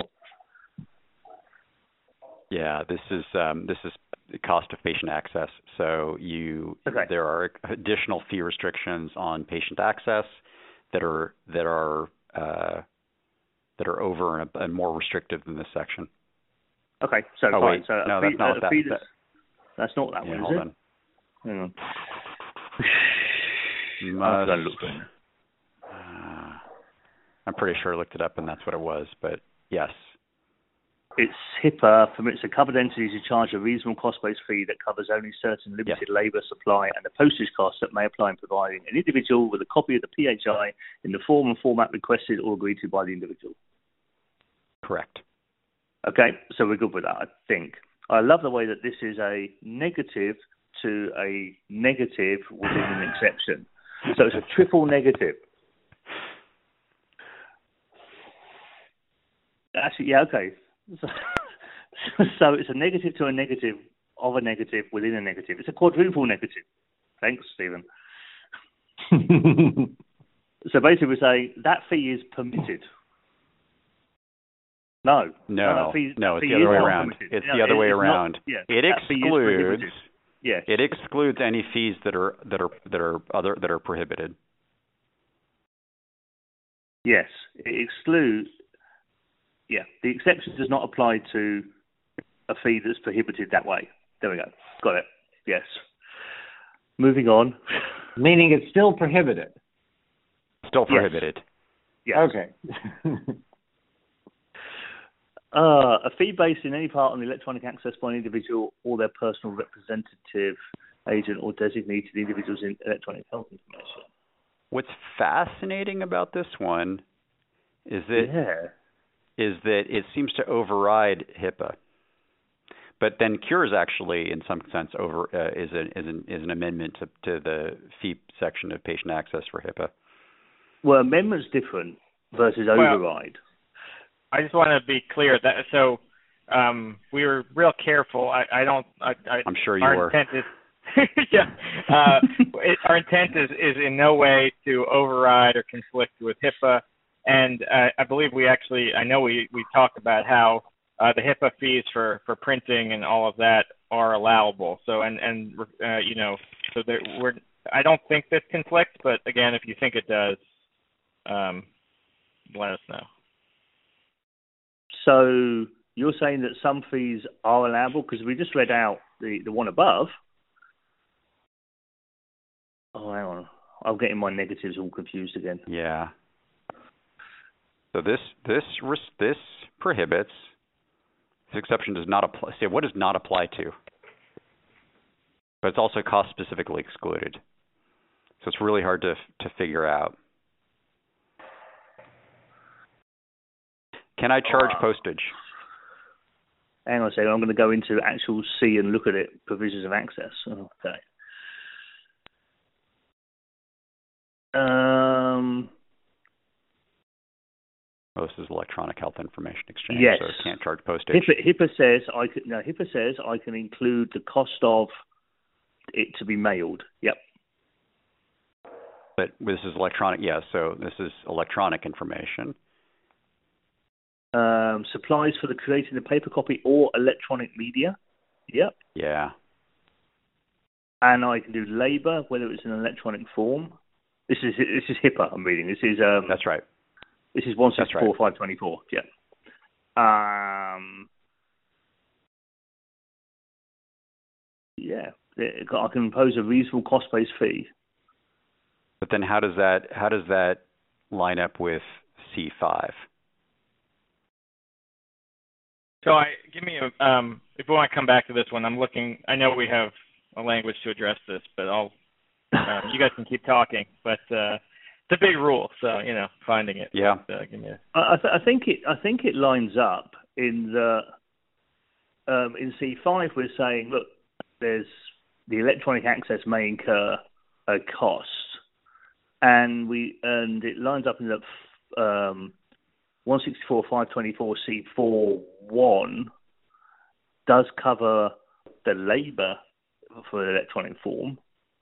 Speaker 6: Yeah, this is um, this is the cost of patient access. So you
Speaker 3: okay.
Speaker 6: there are additional fee restrictions on patient access that are that are uh, that are over and, and more restrictive than this section.
Speaker 3: Okay, so
Speaker 6: oh,
Speaker 3: fine.
Speaker 6: Wait.
Speaker 3: So
Speaker 6: no,
Speaker 3: fee,
Speaker 6: that's not
Speaker 3: uh,
Speaker 6: what that,
Speaker 3: fee
Speaker 6: that,
Speaker 3: that's, that's not that
Speaker 6: yeah,
Speaker 3: one, is
Speaker 6: hold
Speaker 3: it?
Speaker 6: on.
Speaker 3: Hang on.
Speaker 6: Must,
Speaker 3: I'm, look
Speaker 6: uh, I'm pretty sure I looked it up and that's what it was, but yes.
Speaker 3: It's HIPAA permits a covered entity to charge a reasonable cost-based fee that covers only certain limited
Speaker 6: yes.
Speaker 3: labour, supply, and the postage costs that may apply in providing an individual with a copy of the P H I in the form and format requested or agreed to by the individual.
Speaker 6: Correct.
Speaker 3: Okay, so we're good with that, I think. I love the way that this is a negative to a negative within an exception. So it's a triple negative. Actually, yeah, okay. So, so it's a negative to a negative of a negative within a negative. It's a quadruple negative. Thanks, Stephen. So basically we're saying that fee is permitted. No.
Speaker 6: No,
Speaker 3: no, fee,
Speaker 6: no it's
Speaker 3: fee
Speaker 6: the other way
Speaker 3: not
Speaker 6: around.
Speaker 3: permitted.
Speaker 6: It's
Speaker 3: no,
Speaker 6: the other
Speaker 3: it,
Speaker 6: way
Speaker 3: it's
Speaker 6: around.
Speaker 3: Not, yeah,
Speaker 6: it excludes
Speaker 3: yes.
Speaker 6: It excludes any fees that are that are that are other that are prohibited.
Speaker 3: Yes, it excludes. Yeah, the exception does not apply to a fee that's prohibited that way. There we go. Got it. Yes. Moving on.
Speaker 7: Meaning it's still prohibited.
Speaker 6: Still prohibited.
Speaker 3: Yes.
Speaker 7: Okay.
Speaker 3: uh, a fee based in any part on the electronic access by an individual or their personal representative, agent, or designated individuals in electronic health information.
Speaker 6: What's fascinating about this one is that
Speaker 3: yeah.
Speaker 6: is that it seems to override HIPAA. But then Cures actually, in some sense, over uh, is, a, is, an, is an amendment to, to the fee section of patient access for HIPAA.
Speaker 3: Well, amendment's different versus
Speaker 4: well,
Speaker 3: override.
Speaker 4: I just want to be clear that so um, we were real careful. I, I don't. I, I,
Speaker 6: I'm sure you
Speaker 4: our
Speaker 6: were.
Speaker 4: Intent is, yeah. Uh, it, our intent is, is in no way to override or conflict with HIPAA, and uh, I believe we actually. I know we we talked about how. Uh, the HIPAA fees for, for printing and all of that are allowable. So and and uh, you know, so there, we're. I don't think this conflicts, but again, if you think it does, um, let us know.
Speaker 3: So you're saying that some fees are allowable because we just read out the, the one above. Oh, hang on, I'm getting my negatives all confused again.
Speaker 6: Yeah. So this this this prohibits. This exception does not apply. Say what does not apply to, but it's also cost specifically excluded. So it's really hard to to figure out. Can I charge
Speaker 3: uh,
Speaker 6: postage?
Speaker 3: Hang on a second. I'm going to go into actual C and look at it. Provisions of access. Okay. Um.
Speaker 6: Most is electronic health information exchange,
Speaker 3: yes.
Speaker 6: so it can't charge postage.
Speaker 3: HIPAA, HIPAA says I can. No, HIPAA says I can include the cost of it to be mailed. Yep.
Speaker 6: But this is electronic. Yeah. So this is electronic information.
Speaker 3: Um, supplies for the creating the paper copy or electronic media. Yep.
Speaker 6: Yeah.
Speaker 3: And I can do labour, whether it's in an electronic form. This is this is HIPAA. I'm reading. This is. Um,
Speaker 6: That's right.
Speaker 3: This is one sixty-four five twenty-four. Yeah. Um. Yeah. I can impose a reasonable cost-based fee.
Speaker 6: But then, how does that how does that line up with C five?
Speaker 4: So I give me a um. If we want to come back to this one, I'm looking. I know we have a language to address this, but I'll. Um, you guys can keep talking, but. Uh, It's a big rule, so you know, finding it.
Speaker 6: Yeah.
Speaker 4: Uh, give me a...
Speaker 3: I, th- I think it. I think it lines up in the um, in C five. We're saying, look, there's the electronic access may incur a cost, and we and it lines up in the um, one sixty-four five twenty-four C four one does cover the labour for the electronic form.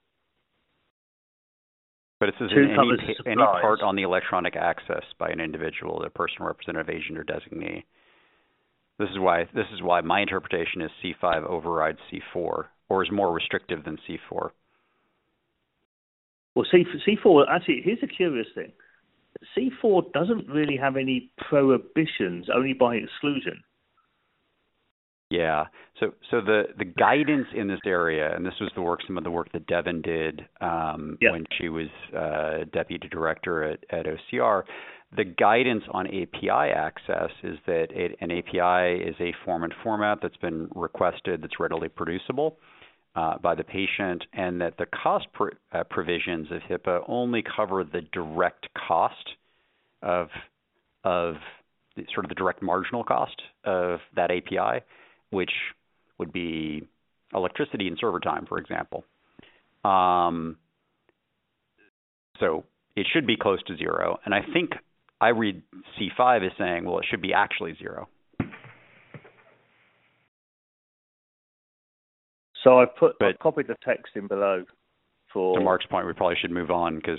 Speaker 6: But it says in any, any part on the electronic access by an individual, a personal representative, agent, or designee. This is why this is why my interpretation is C five overrides C four, or is more restrictive than C four.
Speaker 3: Well, C C four actually here's a curious thing. C four doesn't really have any prohibitions, only by exclusion.
Speaker 6: Yeah. So so the, the guidance in this area, and this was the work, some of the work that Devin did um,
Speaker 3: yep.
Speaker 6: when she was uh, deputy director at, at O C R, the guidance on A P I access is that it, an A P I is a form and format that's been requested, that's readily producible uh, by the patient, and that the cost pr- uh, provisions of HIPAA only cover the direct cost of of the, sort of the direct marginal cost of that A P I, which would be electricity and server time, for example. Um, so it should be close to zero. And I think I read C five as saying, well, it should be actually zero.
Speaker 3: So I've put but, I've copied the text in below for...
Speaker 6: To Mark's point, we probably should move on because...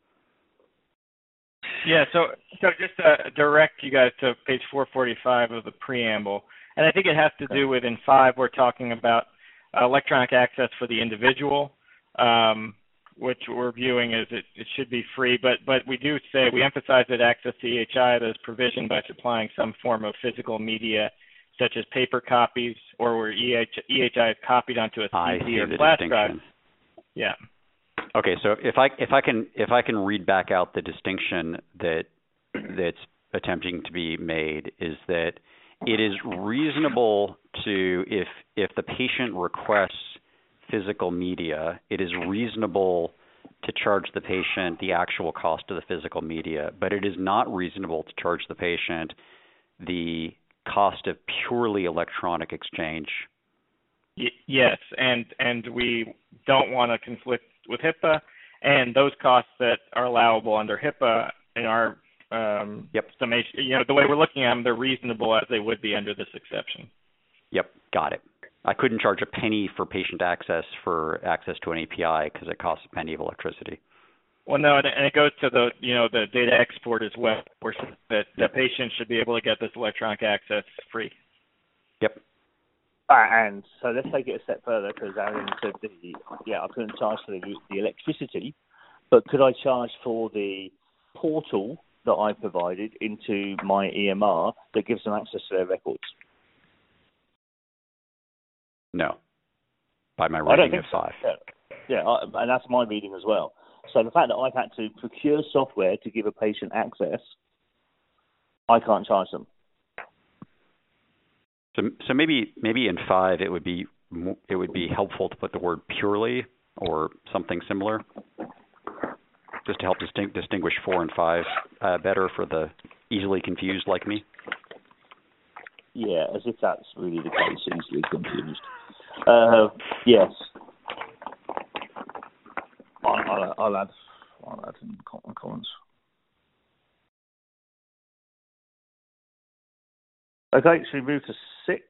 Speaker 4: Yeah, so so just to direct you guys to page four forty-five of the preamble. And I think it has to do with, in five, we're talking about uh, electronic access for the individual, um, which we're viewing as it, it should be free. But but we do say, we emphasize that access to E H I that is provisioned by supplying some form of physical media, such as paper copies, or where E H, E H I is copied onto a C D or flash drive. Yeah.
Speaker 6: Okay, so if I if I can if I can read back out the distinction that that's attempting to be made is that it is reasonable to if if the patient requests physical media, it is reasonable to charge the patient the actual cost of the physical media, but it is not reasonable to charge the patient the cost of purely electronic exchange.
Speaker 4: Y- yes, and and we don't want to conflict with HIPAA, and those costs that are allowable under HIPAA in our um,
Speaker 6: yep.
Speaker 4: summation, you know, the way we're looking at them, they're reasonable as they would be under this exception.
Speaker 6: Yep, got it. I couldn't charge a penny for patient access for access to an A P I because it costs a penny of electricity.
Speaker 4: Well, no, and it goes to the you know the data export as well, where that the patient should be able to get this electronic access free.
Speaker 6: Yep.
Speaker 3: Uh, and so let's take it a step further, because Aaron said the yeah I couldn't charge for the, the electricity, but could I charge for the portal that I provided into my E M R that gives them access to their records?
Speaker 6: No, by my reading of
Speaker 3: so.
Speaker 6: five.
Speaker 3: Yeah, yeah I, and that's my reading as well. So the fact that I've had to procure software to give a patient access, I can't charge them.
Speaker 6: So, so maybe maybe in five it would be it would be helpful to put the word purely or something similar, just to help distinct, distinguish four and five uh, better for the easily confused like me.
Speaker 3: Yeah, as if that's really the case, easily confused. Uh, yes. I'll, I'll, I'll add, I'll add in comments. Okay, so we move to six.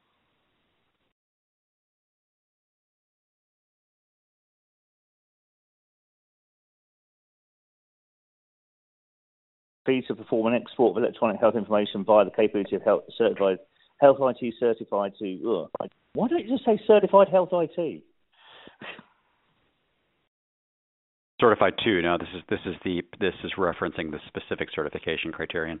Speaker 3: Fee to perform an export of electronic health information via the capability of health certified health I T certified to. Ugh. Why don't you just say certified health I T?
Speaker 6: Certified two. No, this is this is the this is referencing the specific certification criterion.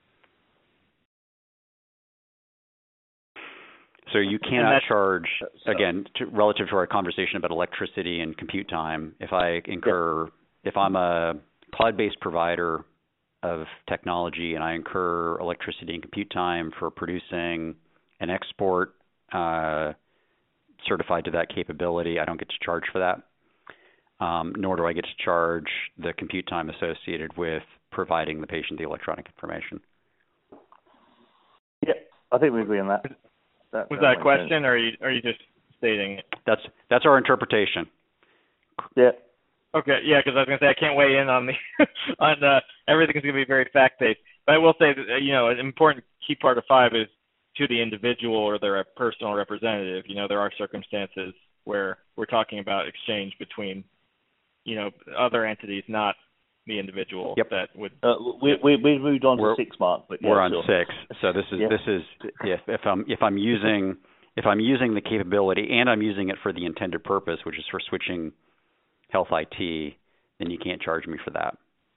Speaker 6: So you cannot charge so, again to, relative to our conversation about electricity and compute time. If I incur, yeah. if I'm a cloud-based provider of technology and I incur electricity and compute time for producing an export uh, certified to that capability, I don't get to charge for that. Um, nor do I get to charge the compute time associated with providing the patient the electronic information.
Speaker 3: Yeah, I think we agree on that. that
Speaker 4: Was that, that a question, sense. or are you, are you just stating it?
Speaker 6: That's that's our interpretation.
Speaker 3: Yeah.
Speaker 4: Okay, yeah, because I was going to say I can't weigh in on the on uh, everything's going to be very fact-based. But I will say that you know an important key part of five is to the individual or their personal representative. You know, there are circumstances where we're talking about exchange between you know, other entities, not the individual.
Speaker 6: Yep.
Speaker 4: That would.
Speaker 3: Uh, we we we moved on
Speaker 6: we're,
Speaker 3: to six, Mark. But yeah,
Speaker 6: we're on
Speaker 3: sure.
Speaker 6: six. So this is yeah. this is if if I'm if I'm using if I'm using the capability and I'm using it for the intended purpose, which is for switching health I T, then you can't charge me for that.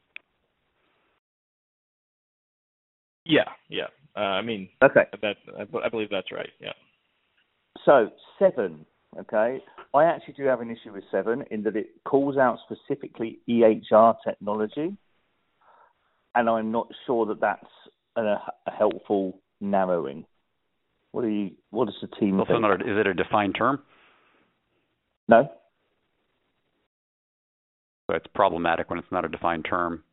Speaker 4: Yeah, yeah. Uh, I mean,
Speaker 3: okay.
Speaker 4: That I believe that's right. Yeah.
Speaker 3: So seven. Okay, I actually do have an issue with seven in that it calls out specifically E H R technology, and I'm not sure that that's a, a helpful narrowing. What do you? What does the team
Speaker 6: also
Speaker 3: think?
Speaker 6: Not a, is it a defined term?
Speaker 3: No.
Speaker 6: So it's problematic when it's not a defined term.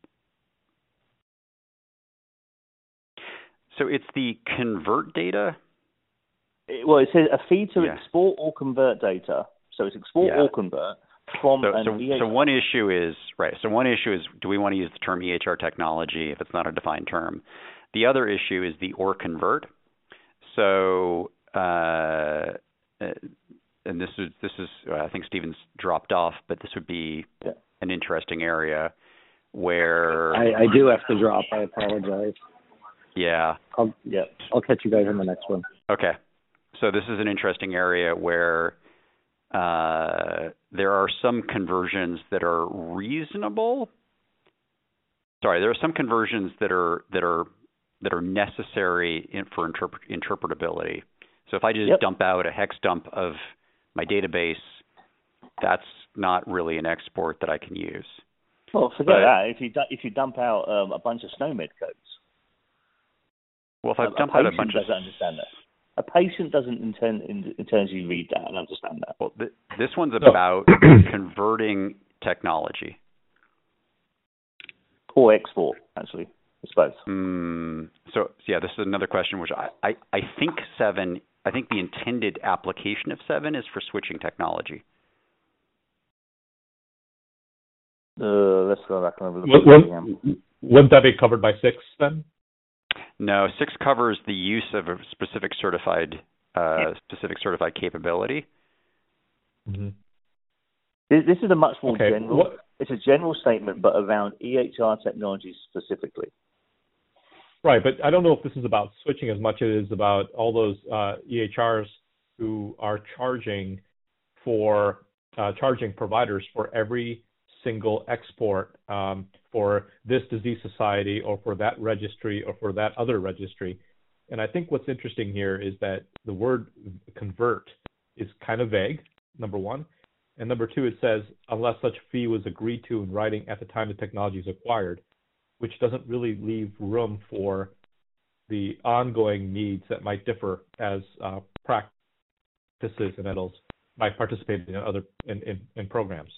Speaker 6: So it's the convert data.
Speaker 3: Well, it says a fee to
Speaker 6: yeah.
Speaker 3: export or convert data. So it's export
Speaker 6: yeah.
Speaker 3: or convert from
Speaker 6: so,
Speaker 3: an
Speaker 6: so,
Speaker 3: E H R.
Speaker 6: So one issue is right. So one issue is do we want to use the term E H R technology if it's not a defined term? The other issue is the or convert. So uh, and this is this is I think Stephen's dropped off, but this would be
Speaker 3: yeah.
Speaker 6: an interesting area where
Speaker 7: I, I do have to drop. I apologize.
Speaker 6: Yeah.
Speaker 7: I'll, yeah. I'll catch you guys in the next one.
Speaker 6: Okay. So this is an interesting area where uh, there are some conversions that are reasonable. Sorry, there are some conversions that are that are that are necessary in, for interpret, interpretability. So if I just
Speaker 3: yep.
Speaker 6: dump out a hex dump of my database, that's not really an export that I can use.
Speaker 3: Well, forget
Speaker 6: but,
Speaker 3: that. If you du- if you dump out um, a bunch of SNOMED codes.
Speaker 6: Well, if I
Speaker 3: um,
Speaker 6: dump
Speaker 3: a
Speaker 6: out a
Speaker 3: patient
Speaker 6: bunch
Speaker 3: doesn't
Speaker 6: of
Speaker 3: understand that. A patient doesn't intend in, internally read that and understand that.
Speaker 6: Well, th- this one's
Speaker 5: No.
Speaker 6: about converting technology.
Speaker 3: Or export, actually. It's both.
Speaker 6: Mm, so, yeah, this is another question which I, I, I think seven, I think the intended application of seven is for switching technology.
Speaker 3: Uh, let's go back and have a look
Speaker 5: Would-
Speaker 3: at
Speaker 5: would-
Speaker 3: it.
Speaker 5: Wouldn't that be covered by six then?
Speaker 6: No, six covers the use of a specific certified uh,
Speaker 3: Yeah.
Speaker 6: specific certified capability.
Speaker 5: Mm-hmm.
Speaker 3: This, this is a much more
Speaker 5: Okay,
Speaker 3: general.
Speaker 5: what-
Speaker 3: It's a general statement, but around E H R technology specifically.
Speaker 5: Right, but I don't know if this is about switching as much as it is about all those uh, E H Rs who are charging for uh, charging providers for every single export um, for this disease society or for that registry or for that other registry. And I think what's interesting here is that the word convert is kind of vague, number one. And number two, it says, unless such fee was agreed to in writing at the time the technology is acquired, which doesn't really leave room for the ongoing needs that might differ as uh, practices and adults might participate in other in, in, in programs.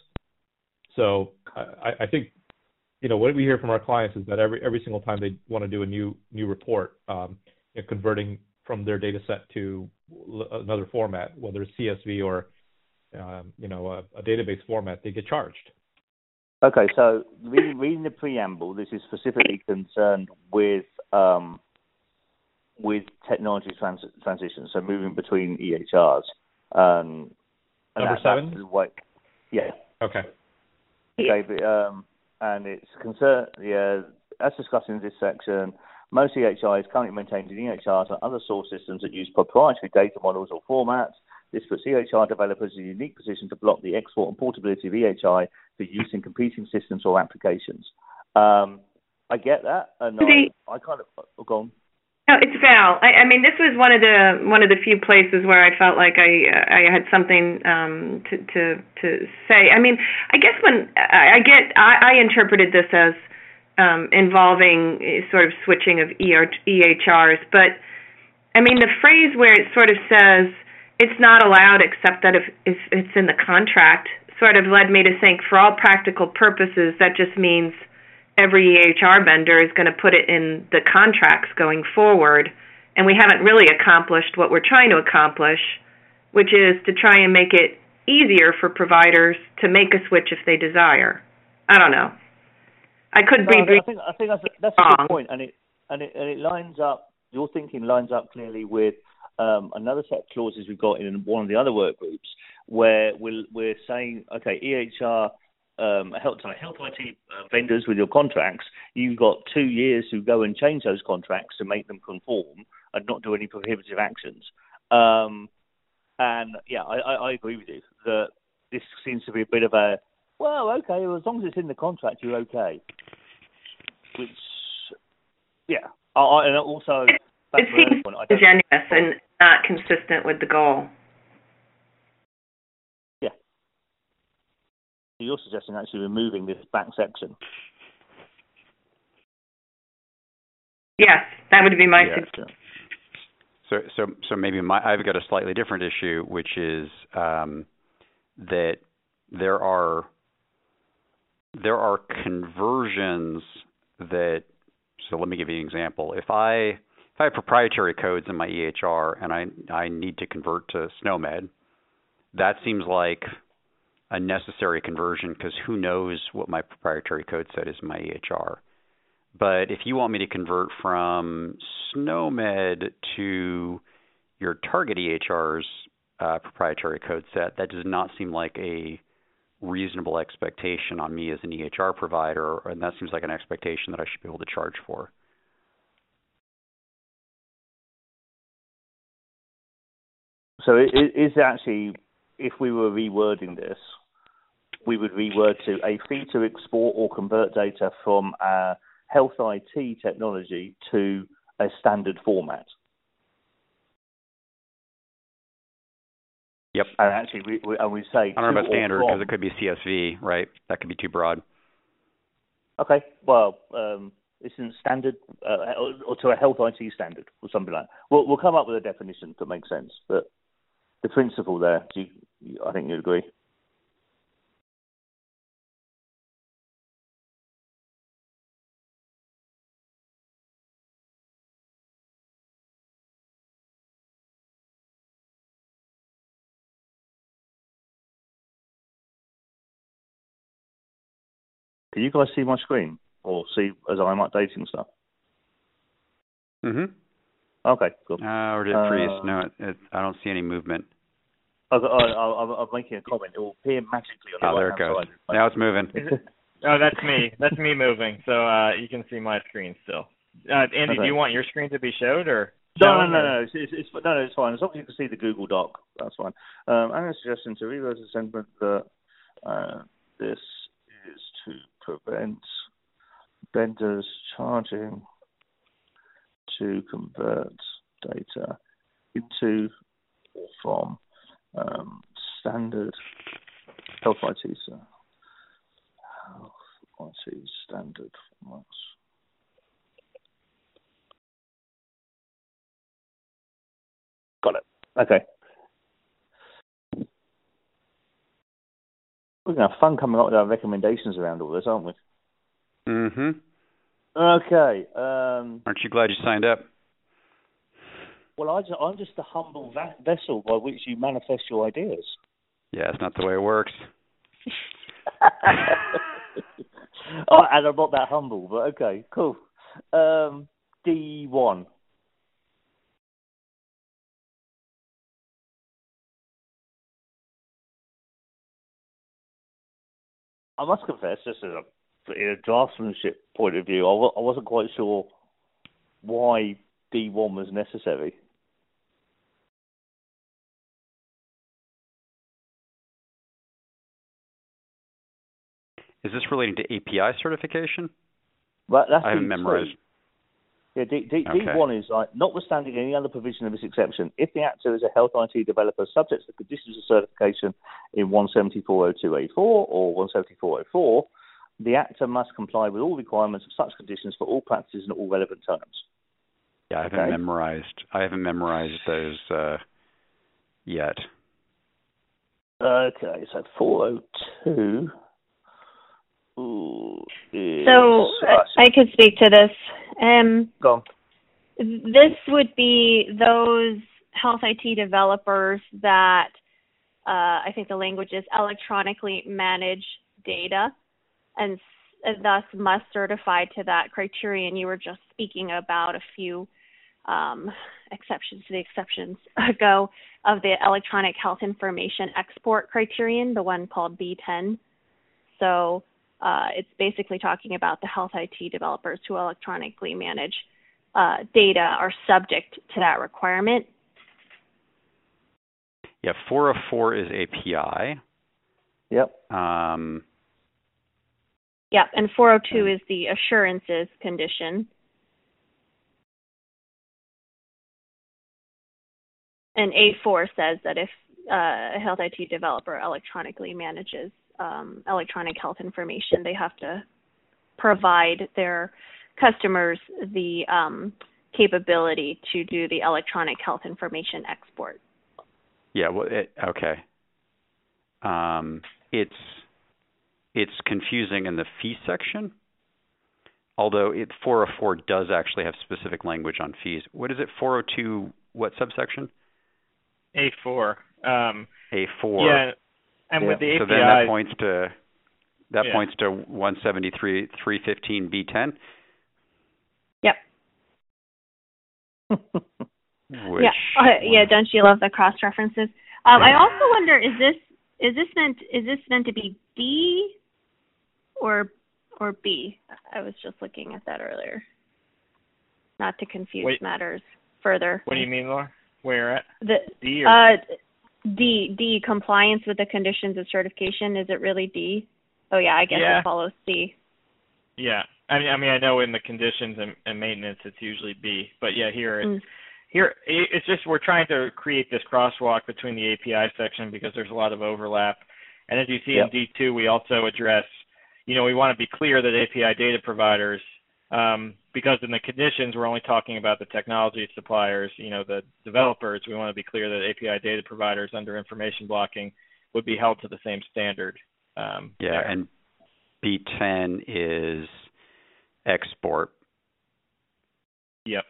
Speaker 5: So I, I think, you know, what we hear from our clients is that every every single time they want to do a new new report, um, you know, converting from their data set to another format, whether it's C S V or um, you know a, a database format, they get charged.
Speaker 3: Okay, so reading, reading the preamble, this is specifically concerned with um, with technology trans- transition, so moving between E H Rs. Um, and
Speaker 5: Number
Speaker 3: that,
Speaker 5: seven?
Speaker 3: That's the way, yeah.
Speaker 5: Okay.
Speaker 3: Okay, but, um, and it's concerned, yeah, as discussed in this section, most E H Is currently maintained in E H Rs and other source systems that use proprietary data models or formats. This puts E H R developers in a unique position to block the export and portability of E H I for use in competing systems or applications. Um, I get that, and I, I kind of oh, go on.
Speaker 8: No, it's Val. I, I mean, this was one of the one of the few places where I felt like I I had something um, to to to say. I mean, I guess when I, I get I, I interpreted this as um, involving sort of switching of E H Rs, but I mean the phrase where it sort of says it's not allowed except that if, if it's in the contract sort of led me to think for all practical purposes that just means every E H R vendor is going to put it in the contracts going forward, and we haven't really accomplished what we're trying to accomplish, which is to try and make it easier for providers to make a switch if they desire. I don't know. I could
Speaker 3: no,
Speaker 8: be.
Speaker 3: I think I think that's a, that's a good point, and it and it and it lines up. Your thinking lines up clearly with um, another set of clauses we've got in one of the other work groups, where we're we're saying, okay, E H R. Um, help, sorry, help I T uh, vendors with your contracts, you've got two years to go and change those contracts to make them conform and not do any prohibitive actions. Um, and yeah, I, I, I agree with you that this seems to be a bit of a, well, okay, well, as long as it's in the contract, you're okay. Which, yeah, I, I, and also,
Speaker 8: it seems point, disingenuous and not consistent with the goal.
Speaker 3: You're suggesting actually removing this back section.
Speaker 8: Yes, that would be my
Speaker 6: yeah.
Speaker 8: suggestion.
Speaker 6: So, so, so maybe my, I've got a slightly different issue, which is um, that there are there are conversions that. So let me give you an example. If I if I have proprietary codes in my E H R and I I need to convert to SNOMED, that seems like a necessary conversion because who knows what my proprietary code set is in my E H R. But if you want me to convert from SNOMED to your target E H R's uh, proprietary code set, that does not seem like a reasonable expectation on me as an E H R provider, and that seems like an expectation that I should be able to charge for.
Speaker 3: So it is actually, if we were rewording this, we would reword to a fee to export or convert data from our health I T technology to a standard format.
Speaker 6: Yep.
Speaker 3: And actually, we, we and we say
Speaker 6: I don't know
Speaker 3: to
Speaker 6: about
Speaker 3: or
Speaker 6: standard
Speaker 3: from.
Speaker 6: because it could be C S V, right? That could be too broad.
Speaker 3: Okay, well, um, isn't standard uh, or, or to a health I T standard or something like that. We'll, we'll come up with a definition that makes sense, but the principle there, do you, I think you'd agree. Can you guys see my screen or see as I'm updating stuff?
Speaker 6: Mm-hmm.
Speaker 3: Okay, cool.
Speaker 6: Uh, or did it freeze?
Speaker 3: Uh,
Speaker 6: No, it, it, I don't see any movement.
Speaker 3: I, I, I, I'm making a comment. It will appear magically on the
Speaker 6: Oh, there
Speaker 3: right
Speaker 6: it
Speaker 3: hand
Speaker 6: goes.
Speaker 3: side.
Speaker 6: Now it's moving.
Speaker 4: Oh, that's me. That's me moving. So uh, you can see my screen still. Uh, Andy,
Speaker 3: Okay.
Speaker 4: do you want your screen to be showed or?
Speaker 3: No, no,
Speaker 4: shown,
Speaker 3: no,
Speaker 4: or?
Speaker 3: no, it's, it's, it's, no, no, it's fine. As long as you can see the Google Doc, that's fine. Um, I'm suggesting to reverse the sentiment that uh, this is to prevent vendors charging to convert data into or from um, standard health I T, so health I T standard formats. Got it. Okay. We're going to have fun coming up with our recommendations around all this, aren't we?
Speaker 6: Mm-hmm.
Speaker 3: Okay. Um,
Speaker 6: Aren't you glad you signed up?
Speaker 3: well, I just, I'm just the humble va- vessel by which you manifest your ideas.
Speaker 6: Yeah, it's not the way it works.
Speaker 3: oh, and I'm not that humble, but okay, cool. Um, D one. I must confess, just as a, in a draftsmanship point of view, I, w- I wasn't quite sure why D one was necessary.
Speaker 6: Is this relating to A P I certification?
Speaker 3: But that's
Speaker 6: I haven't
Speaker 3: D two.
Speaker 6: memorized.
Speaker 3: Yeah, D, D,
Speaker 6: Okay.
Speaker 3: D one is like, notwithstanding any other provision of this exception, if the actor is a health I T developer subject to the conditions of certification in one seventy-four oh two A four or one seventy-four oh four, the actor must comply with all requirements of such conditions for all practices and all relevant terms.
Speaker 6: Yeah, I haven't
Speaker 3: Okay.
Speaker 6: memorized. I haven't memorized those uh, yet.
Speaker 3: Okay, so four oh two. Ooh, is,
Speaker 9: So
Speaker 3: uh,
Speaker 9: I could speak to this. Um,
Speaker 3: go on.
Speaker 9: this would be those health I T developers that uh, I think the language is electronically manage data and, and thus must certify to that criterion. You were just speaking about a few um, exceptions to the exceptions ago of the electronic health information export criterion, the one called B ten. So uh, it's basically talking about the health I T developers who electronically manage uh, data are subject to that requirement.
Speaker 6: Yeah, four oh four is A P I.
Speaker 3: Yep.
Speaker 6: Um,
Speaker 9: Yep, and four oh two is the assurances condition. And A four says that if uh, a health I T developer electronically manages um, electronic health information, they have to provide their customers the um, capability to do the electronic health information export.
Speaker 6: yeah, well, it, okay. Um, it's it's confusing in the fee section, although it four oh four does actually have specific language on fees. What is it? four oh two, what subsection?
Speaker 4: A four. Um,
Speaker 6: A four.
Speaker 4: yeah, and
Speaker 3: Yeah.
Speaker 4: with the
Speaker 6: So
Speaker 4: A P
Speaker 6: then that
Speaker 4: Is,
Speaker 6: points to that
Speaker 4: Yeah.
Speaker 6: points to one seventy-three three fifteen B ten.
Speaker 9: Yep.
Speaker 6: Which
Speaker 9: yeah. Uh, yeah. Don't you love the cross references? Um, I also wonder, is this is this meant is this meant to be D or or B? I was just looking at that earlier. Not to confuse
Speaker 4: Wait.
Speaker 9: matters further.
Speaker 4: what do you mean, Laura? Where at?
Speaker 9: The
Speaker 4: D or
Speaker 9: uh, D D compliance with the conditions of certification. Is it really D? Oh yeah, I guess
Speaker 4: Yeah.
Speaker 9: it follows C.
Speaker 4: Yeah, I mean, I mean, I know in the conditions and, and maintenance it's usually B, but yeah, here it
Speaker 9: Mm.
Speaker 4: here it's just we're trying to create this crosswalk between the A P I section because there's a lot of overlap. And as you see
Speaker 3: yep.
Speaker 4: in D two, we also address, you know, we want to be clear that A P I data providers, um, because in the conditions we're only talking about the technology suppliers, you know, the developers. We want to be clear that A P I data providers under information blocking would be held to the same standard. Um,
Speaker 6: yeah,
Speaker 4: there.
Speaker 6: and B ten is export.
Speaker 4: Yep.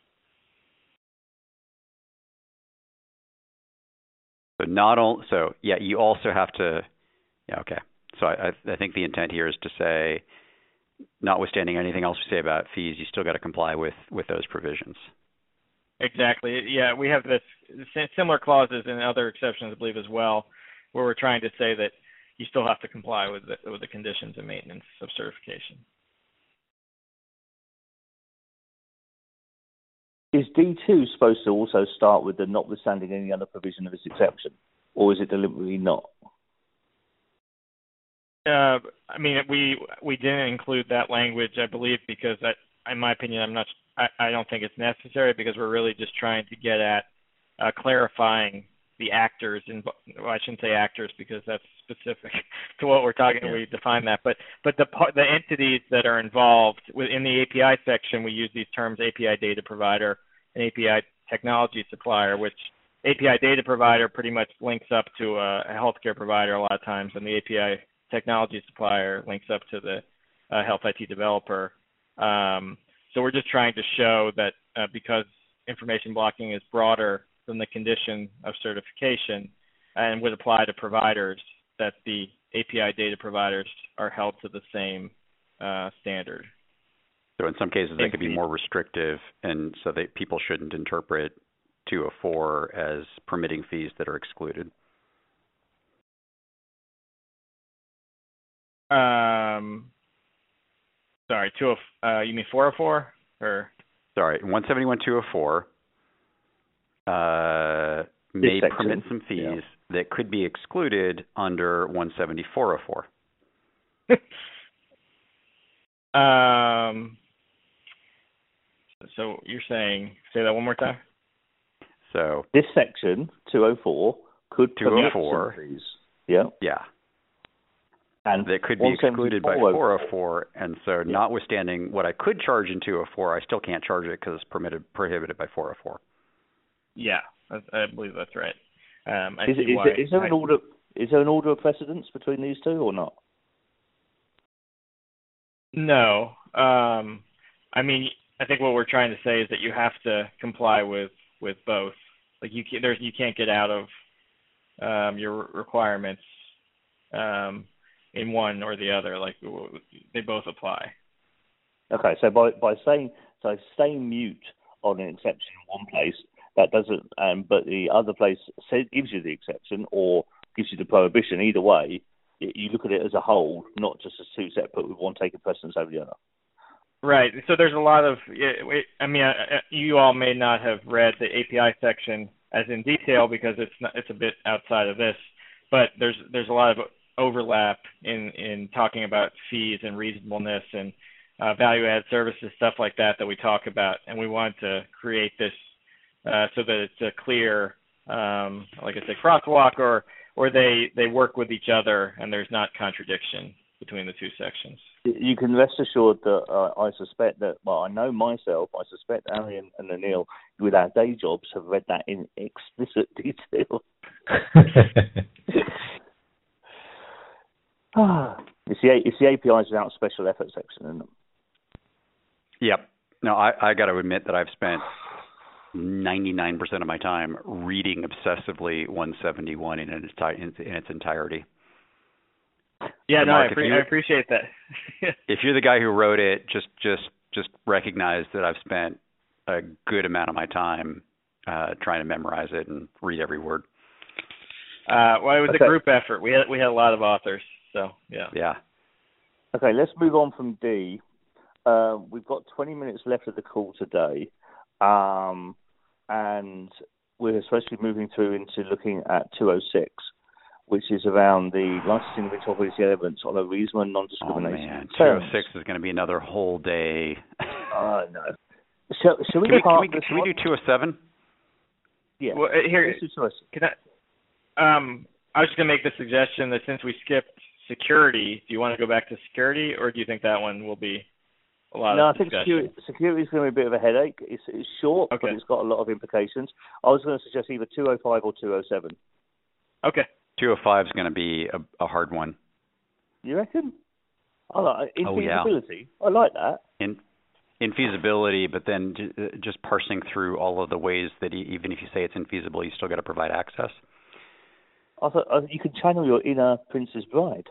Speaker 6: So not only, so yeah, you also have to, yeah, okay. So I, I think the intent here is to say, notwithstanding anything else we say about fees, you still got to comply with, with those provisions.
Speaker 4: Exactly. Yeah, we have this similar clauses in other exceptions, I believe, as well, where we're trying to say that you still have to comply with the, with the conditions and maintenance of certification.
Speaker 3: Is D two supposed to also start with the notwithstanding any other provision of this exception, or is it deliberately not?
Speaker 4: Uh, I mean, we we didn't include that language, I believe, because that, in my opinion, I'm not. I, I don't think it's necessary because we're really just trying to get at uh, clarifying the actors. In, well, I shouldn't say actors because that's specific to what we're talking. Yeah. We define that, but but the the entities that are involved within the A P I section, we use these terms: A P I data provider and A P I technology supplier, which A P I data provider pretty much links up to a, a healthcare provider a lot of times, and the A P I technology supplier links up to the uh, health I T developer. Um, so we're just trying to show that uh, because information blocking is broader than the condition of certification and would apply to providers, that the A P I data providers are held to the same uh, standard.
Speaker 6: So in some cases, they could be more restrictive, and so that people shouldn't interpret two oh four as permitting fees that are excluded.
Speaker 4: Um, sorry, two oh, uh, you mean four oh four or?
Speaker 6: Sorry, one seventy-one two oh four uh, may permit some fees yeah. that could be excluded under one seventy-four oh
Speaker 4: four. um. So you're saying, say that one more time?
Speaker 6: So
Speaker 3: this section, two oh four, could permit some fees. Yeah.
Speaker 6: Yeah.
Speaker 3: And
Speaker 6: that could be excluded by four oh four, and so yeah. notwithstanding what I could charge in two oh four, I still can't charge it because it's permitted prohibited by four oh four.
Speaker 4: Yeah, I believe that's right. Um, I
Speaker 3: is,
Speaker 4: see
Speaker 3: is,
Speaker 4: why
Speaker 3: is there
Speaker 4: I,
Speaker 3: an order? Is there an order of precedence between these two, or not?
Speaker 4: No. Um, I mean, I think what we're trying to say is that you have to comply with, with both. Like you can't, there's you can't get out of um, your requirements um, in one or the other. Like they both apply.
Speaker 3: Okay, so by by saying so staying mute on an exception in one place, that doesn't, um, but the other place says, gives you the exception or gives you the prohibition. Either way, you look at it as a whole, not just as two separate with one taking precedence over the other.
Speaker 4: Right. So there's a lot of, I mean, you all may not have read the A P I section as in detail because it's not, it's a bit outside of this, but there's there's a lot of overlap in, in talking about fees and reasonableness and uh, value-added services, stuff like that that we talk about, and we want to create this uh, so that it's a clear, um, like I said, crosswalk, or or they, they work with each other and there's not contradiction between the two sections.
Speaker 3: You can rest assured that uh, I suspect that, well, I know myself, I suspect Ari and, and Anil, with our day jobs, have read that in explicit detail. it's, the, it's the A P Is without special effort section, isn't it?
Speaker 6: Yep. No, I, I got to admit that I've spent ninety-nine percent of my time reading obsessively one seventy-one in its, in, in its entirety.
Speaker 4: Yeah,
Speaker 6: so
Speaker 4: no,
Speaker 6: Mark,
Speaker 4: I, pre- I appreciate that.
Speaker 6: If you're the guy who wrote it, just just just recognize that I've spent a good amount of my time uh, trying to memorize it and read every word.
Speaker 4: Uh, well, it was
Speaker 3: okay.
Speaker 4: a group effort. We had we had a lot of authors, so yeah.
Speaker 6: Yeah.
Speaker 3: Okay, let's move on from D. Uh, we've got twenty minutes left of the call today, um, and we're especially moving through into looking at two oh six. Which is around the licensing of interoperability elements on a reasonable and non-discrimination.
Speaker 6: Oh man, two oh six is going to be another whole day.
Speaker 3: Oh uh, no. Shall, shall we,
Speaker 6: can we, can we,
Speaker 3: this
Speaker 6: can we do two oh seven?
Speaker 3: Yeah.
Speaker 4: Well, uh, here,
Speaker 3: Let's do choice.
Speaker 4: can I? Um, I was just gonna make the suggestion that since we skipped security, do you want to go back to security, or do you think that one will be a lot
Speaker 3: no,
Speaker 4: of
Speaker 3: I think
Speaker 4: discussion?
Speaker 3: security, security is going to be a bit of a headache. It's, it's short,
Speaker 4: Okay.
Speaker 3: but it's got a lot of implications. I was going to suggest either two oh five or two oh seven.
Speaker 4: Okay.
Speaker 6: two oh five is going to be a, a hard one.
Speaker 3: You reckon? I like
Speaker 6: Oh, yeah.
Speaker 3: infeasibility. I like that.
Speaker 6: In infeasibility, but then j- just parsing through all of the ways that e- even if you say it's infeasible, you still got to provide access.
Speaker 3: I thought uh, you can channel your inner Princess Bride.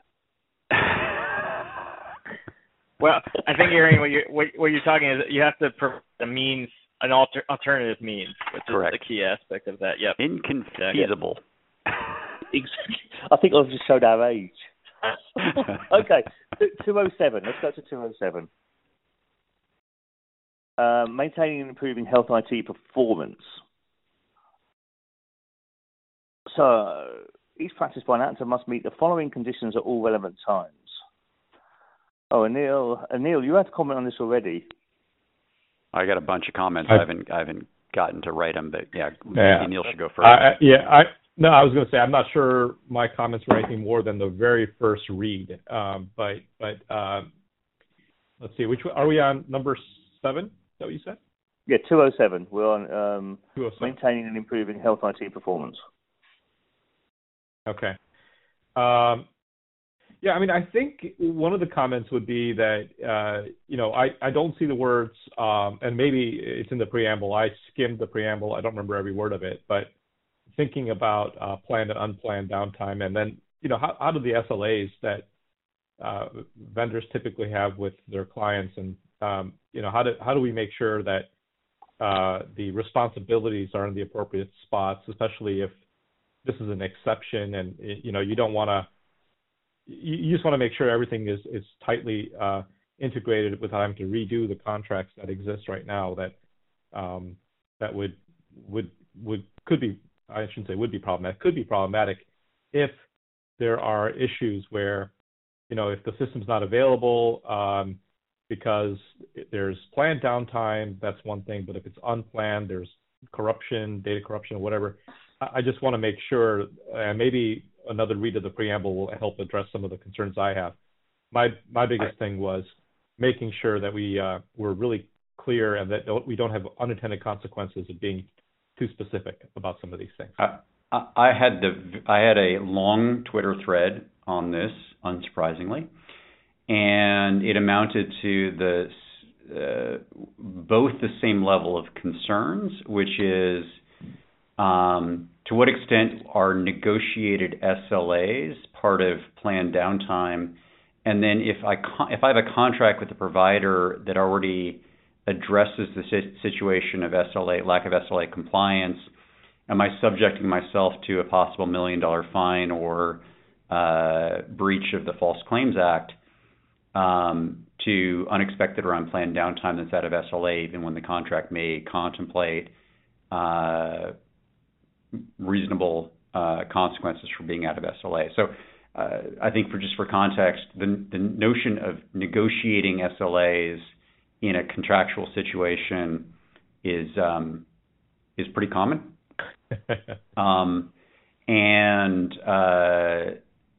Speaker 4: Well, I think, Aaron, what you're, what, what you're talking is you have to provide a means, an alter, alternative means, which
Speaker 6: Correct.
Speaker 4: is the key aspect of that. Yep.
Speaker 6: Inconceivable.
Speaker 3: Exactly. I think I've just showed our age. Okay, two oh seven. Let's go to two oh seven. Uh, maintaining and improving health I T performance. So, each practice by an actor must meet the following conditions at all relevant times. Oh, Anil, Anil, you had to comment on this already.
Speaker 6: I got a bunch of comments.
Speaker 5: I,
Speaker 6: I haven't I haven't gotten to write them, but yeah,
Speaker 5: yeah.
Speaker 6: Neil should go first.
Speaker 5: I, yeah, I no, I was going to say I'm not sure my comments were anything more than the very first read. Um, but but um, let's see, which are we on? Number seven? Is that what you said?
Speaker 3: Yeah, two oh seven. We're on um,
Speaker 5: two oh seven.
Speaker 3: Maintaining and improving health I T performance.
Speaker 5: Okay. Um, yeah, I mean, I think one of the comments would be that, uh, you know, I, I don't see the words, um, and maybe it's in the preamble. I skimmed the preamble. I don't remember every word of it, but thinking about uh, planned and unplanned downtime, and then, you know, how, how do the S L As that uh, vendors typically have with their clients, and, um, you know, how do, how do we make sure that uh, the responsibilities are in the appropriate spots, especially if this is an exception, and you know you don't want to. You, you just want to make sure everything is is tightly uh, integrated without having to redo the contracts that exist right now. That um, that would would would could be I shouldn't say would be problematic. Could be problematic if there are issues where you know if the system's not available um, because there's planned downtime. That's one thing, but if it's unplanned, there's corruption, data corruption, or whatever. I just want to make sure, and uh, maybe another read of the preamble will help address some of the concerns I have. My my biggest thing was making sure that we uh, were really clear and that don't, we don't have unintended consequences of being too specific about some of these things.
Speaker 6: I, I, I had the I had a long Twitter thread on this, unsurprisingly, and it amounted to the uh, both the same level of concerns, which is. Um, to what extent are negotiated S L As part of planned downtime? And then if I con- if I have a contract with a provider that already addresses the si- situation of S L A, lack of S L A compliance, am I subjecting myself to a possible million dollar fine or uh, breach of the False Claims Act um, to unexpected or unplanned downtime that's out of S L A, even when the contract may contemplate uh, reasonable uh, consequences for being out of S L A. So uh, I think for just for context, the, the notion of negotiating S L As in a contractual situation is um, is pretty common. um, and uh,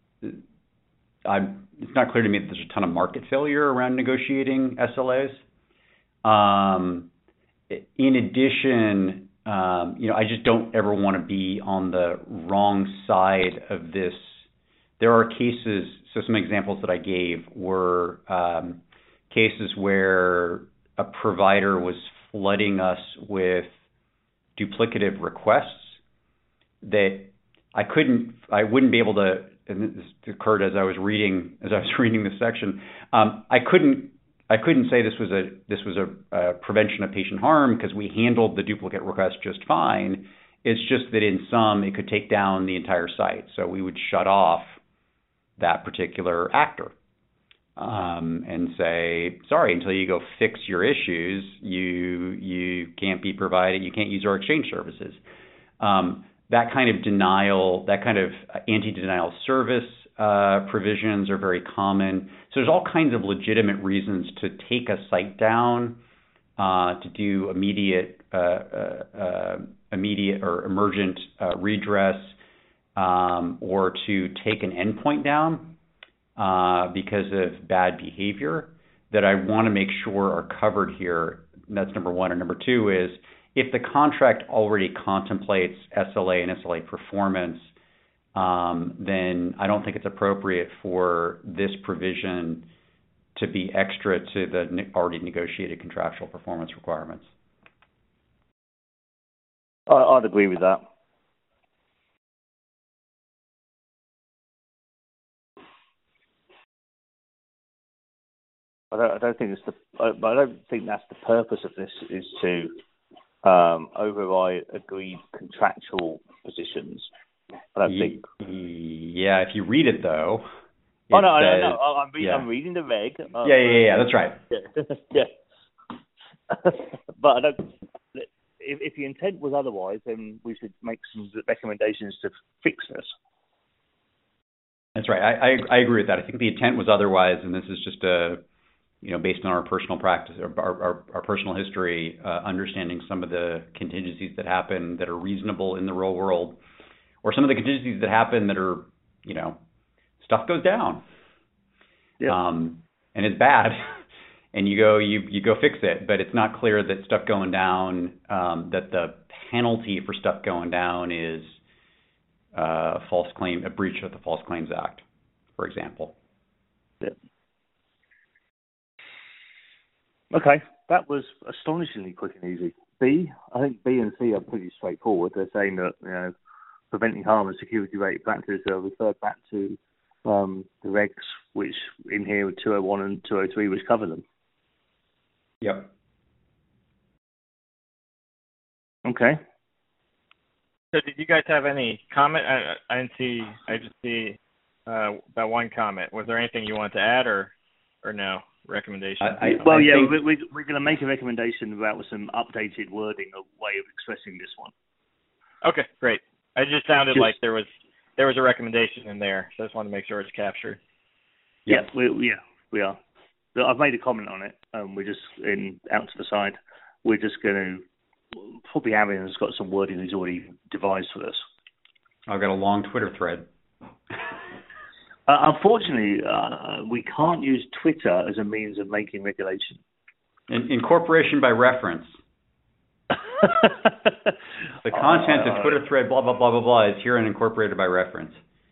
Speaker 6: I'm, it's not clear to me that there's a ton of market failure around negotiating S L As. Um, in addition, Um, you know, I just don't ever want to be on the wrong side of this. There are cases, so some examples that I gave were um, cases where a provider was flooding us with duplicative requests that I couldn't, I wouldn't be able to, and this occurred as I was reading, as I was reading this section, um, I couldn't I couldn't say this was a this was a, a prevention of patient harm because we handled the duplicate request just fine. It's just that in some it could take down the entire site, so we would shut off that particular actor um, and say, sorry, until you go fix your issues, you you can't be provided, you can't use our exchange services. Um, that kind of denial, that kind of anti-denial service Uh, provisions are very common. So there's all kinds of legitimate reasons to take a site down uh, to do immediate, uh, uh, uh, immediate or emergent uh, redress, um, or to take an endpoint down uh, because of bad behavior, that I want to make sure are covered here. And that's number one. And number two is, if the contract already contemplates S L A and S L A performance, um, then I don't think it's appropriate for this provision to be extra to the ne- already negotiated contractual performance requirements.
Speaker 3: I, I'd agree with that. I don't, I don't think it's the. I, I don't think that's the purpose of this. Is to um, override agreed contractual positions. I don't
Speaker 6: Ye-
Speaker 3: think.
Speaker 6: Yeah, if you read it though.
Speaker 3: Oh
Speaker 6: it
Speaker 3: no,
Speaker 6: says,
Speaker 3: no, no! I'm, read,
Speaker 6: yeah.
Speaker 3: I'm reading the reg. Uh,
Speaker 6: Yeah, yeah, yeah. That's right.
Speaker 3: Yeah, yeah. But I don't. If, if the intent was otherwise, then we should make some recommendations to fix this.
Speaker 6: That's right. I, I I agree with that. I think the intent was otherwise, and this is just a, you know, based on our personal practice, our our, our personal history, uh, understanding some of the contingencies that happen that are reasonable in the real world, or some of the contingencies that happen that are, you know, stuff goes down,
Speaker 3: yeah.
Speaker 6: um, and it's bad, and you go you you go fix it, but it's not clear that stuff going down, um, that the penalty for stuff going down is uh, a false claim, a breach of the False Claims Act, for example.
Speaker 3: Yeah. Okay, that was astonishingly quick and easy. B, I think B and C are pretty straightforward. They're saying that, you know, preventing harm and security-related practices are referred back to um, the regs, which in here are two oh one and two oh three, which cover them.
Speaker 6: Yep.
Speaker 3: Okay.
Speaker 4: So did you guys have any comment? I, I didn't see. I just see uh, that one comment. Was there anything you wanted to add, or or no recommendation?
Speaker 6: I, I,
Speaker 3: well,
Speaker 6: I
Speaker 3: yeah,
Speaker 6: think...
Speaker 3: we, we, we're going to make a recommendation about some updated wording, a way of expressing this one.
Speaker 4: Okay, great. It just sounded
Speaker 3: Just,
Speaker 4: like there was there was a recommendation in there, so I just wanted to make sure it's captured.
Speaker 3: Yeah, we, yeah, we are. I've made a comment on it. Um, we're just in out to the side. We're just going to probably Aaron has got some wording he's already devised for this.
Speaker 6: I've got a long Twitter thread.
Speaker 3: uh, unfortunately, uh, we can't use Twitter as a means of making regulation.
Speaker 6: In, incorporation by reference. The content
Speaker 3: uh,
Speaker 6: of Twitter thread, blah, blah, blah, blah, blah, is here and incorporated by reference.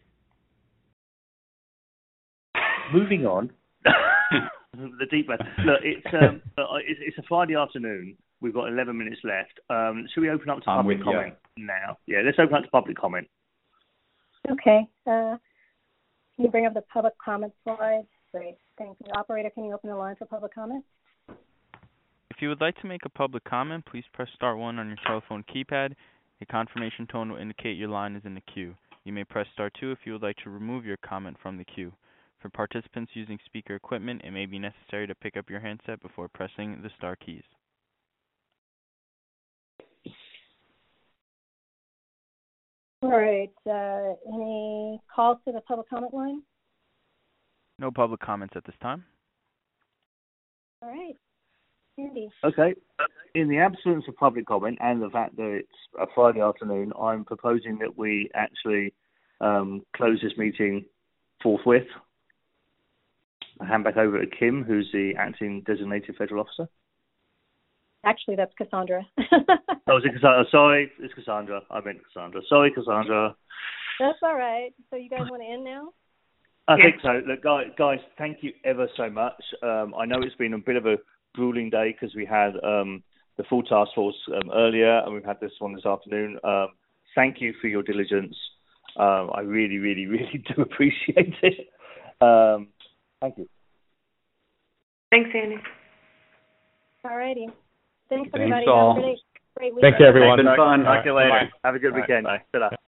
Speaker 3: Moving on. The deep breath. Look, it's, um, it's it's a Friday afternoon. We've got eleven minutes left. Um, should we open up to
Speaker 6: I'm
Speaker 3: public
Speaker 6: with
Speaker 3: comment you. now? Yeah, let's open up to public comment.
Speaker 2: Okay. Uh, can you bring up the public comment slide? Great. Thank you. Operator, can you open the line for public comment?
Speaker 1: If you would like to make a public comment, please press star one on your telephone keypad. A confirmation tone will indicate your line is in the queue. You may press star two if you would like to remove your comment from the queue. For participants using speaker equipment, it may be necessary to pick up your handset before pressing the star keys.
Speaker 2: All right. Uh, any calls to the public comment line?
Speaker 1: No public comments at this time.
Speaker 2: All right. Andy.
Speaker 3: Okay. In the absence of public comment and the fact that it's a Friday afternoon, I'm proposing that we actually um, close this meeting forthwith. I hand back over to Kim, who's the acting designated federal officer.
Speaker 2: Actually, that's Cassandra.
Speaker 3: Oh, is it Cassandra? Sorry, it's Cassandra. I meant Cassandra. Sorry, Cassandra.
Speaker 2: That's all right. So you guys want to end now?
Speaker 3: I think so. Look, guys, guys, thank you ever so much. Um, I know it's been a bit of a grueling day because we had um, the full task force um, earlier and we've had this one this afternoon. Um, thank you for your diligence. Um, I really, really, really do appreciate it. Um, thank you.
Speaker 8: Thanks, Andy.
Speaker 2: All righty. Thanks,
Speaker 6: Thanks
Speaker 2: everybody.
Speaker 6: all.
Speaker 2: Have a great, great weekend.
Speaker 5: Thanks, everyone.
Speaker 6: It's been fun.
Speaker 4: Talk to you later.
Speaker 3: Have a good
Speaker 4: All right,
Speaker 3: weekend.
Speaker 4: bye.
Speaker 3: Ta-ra.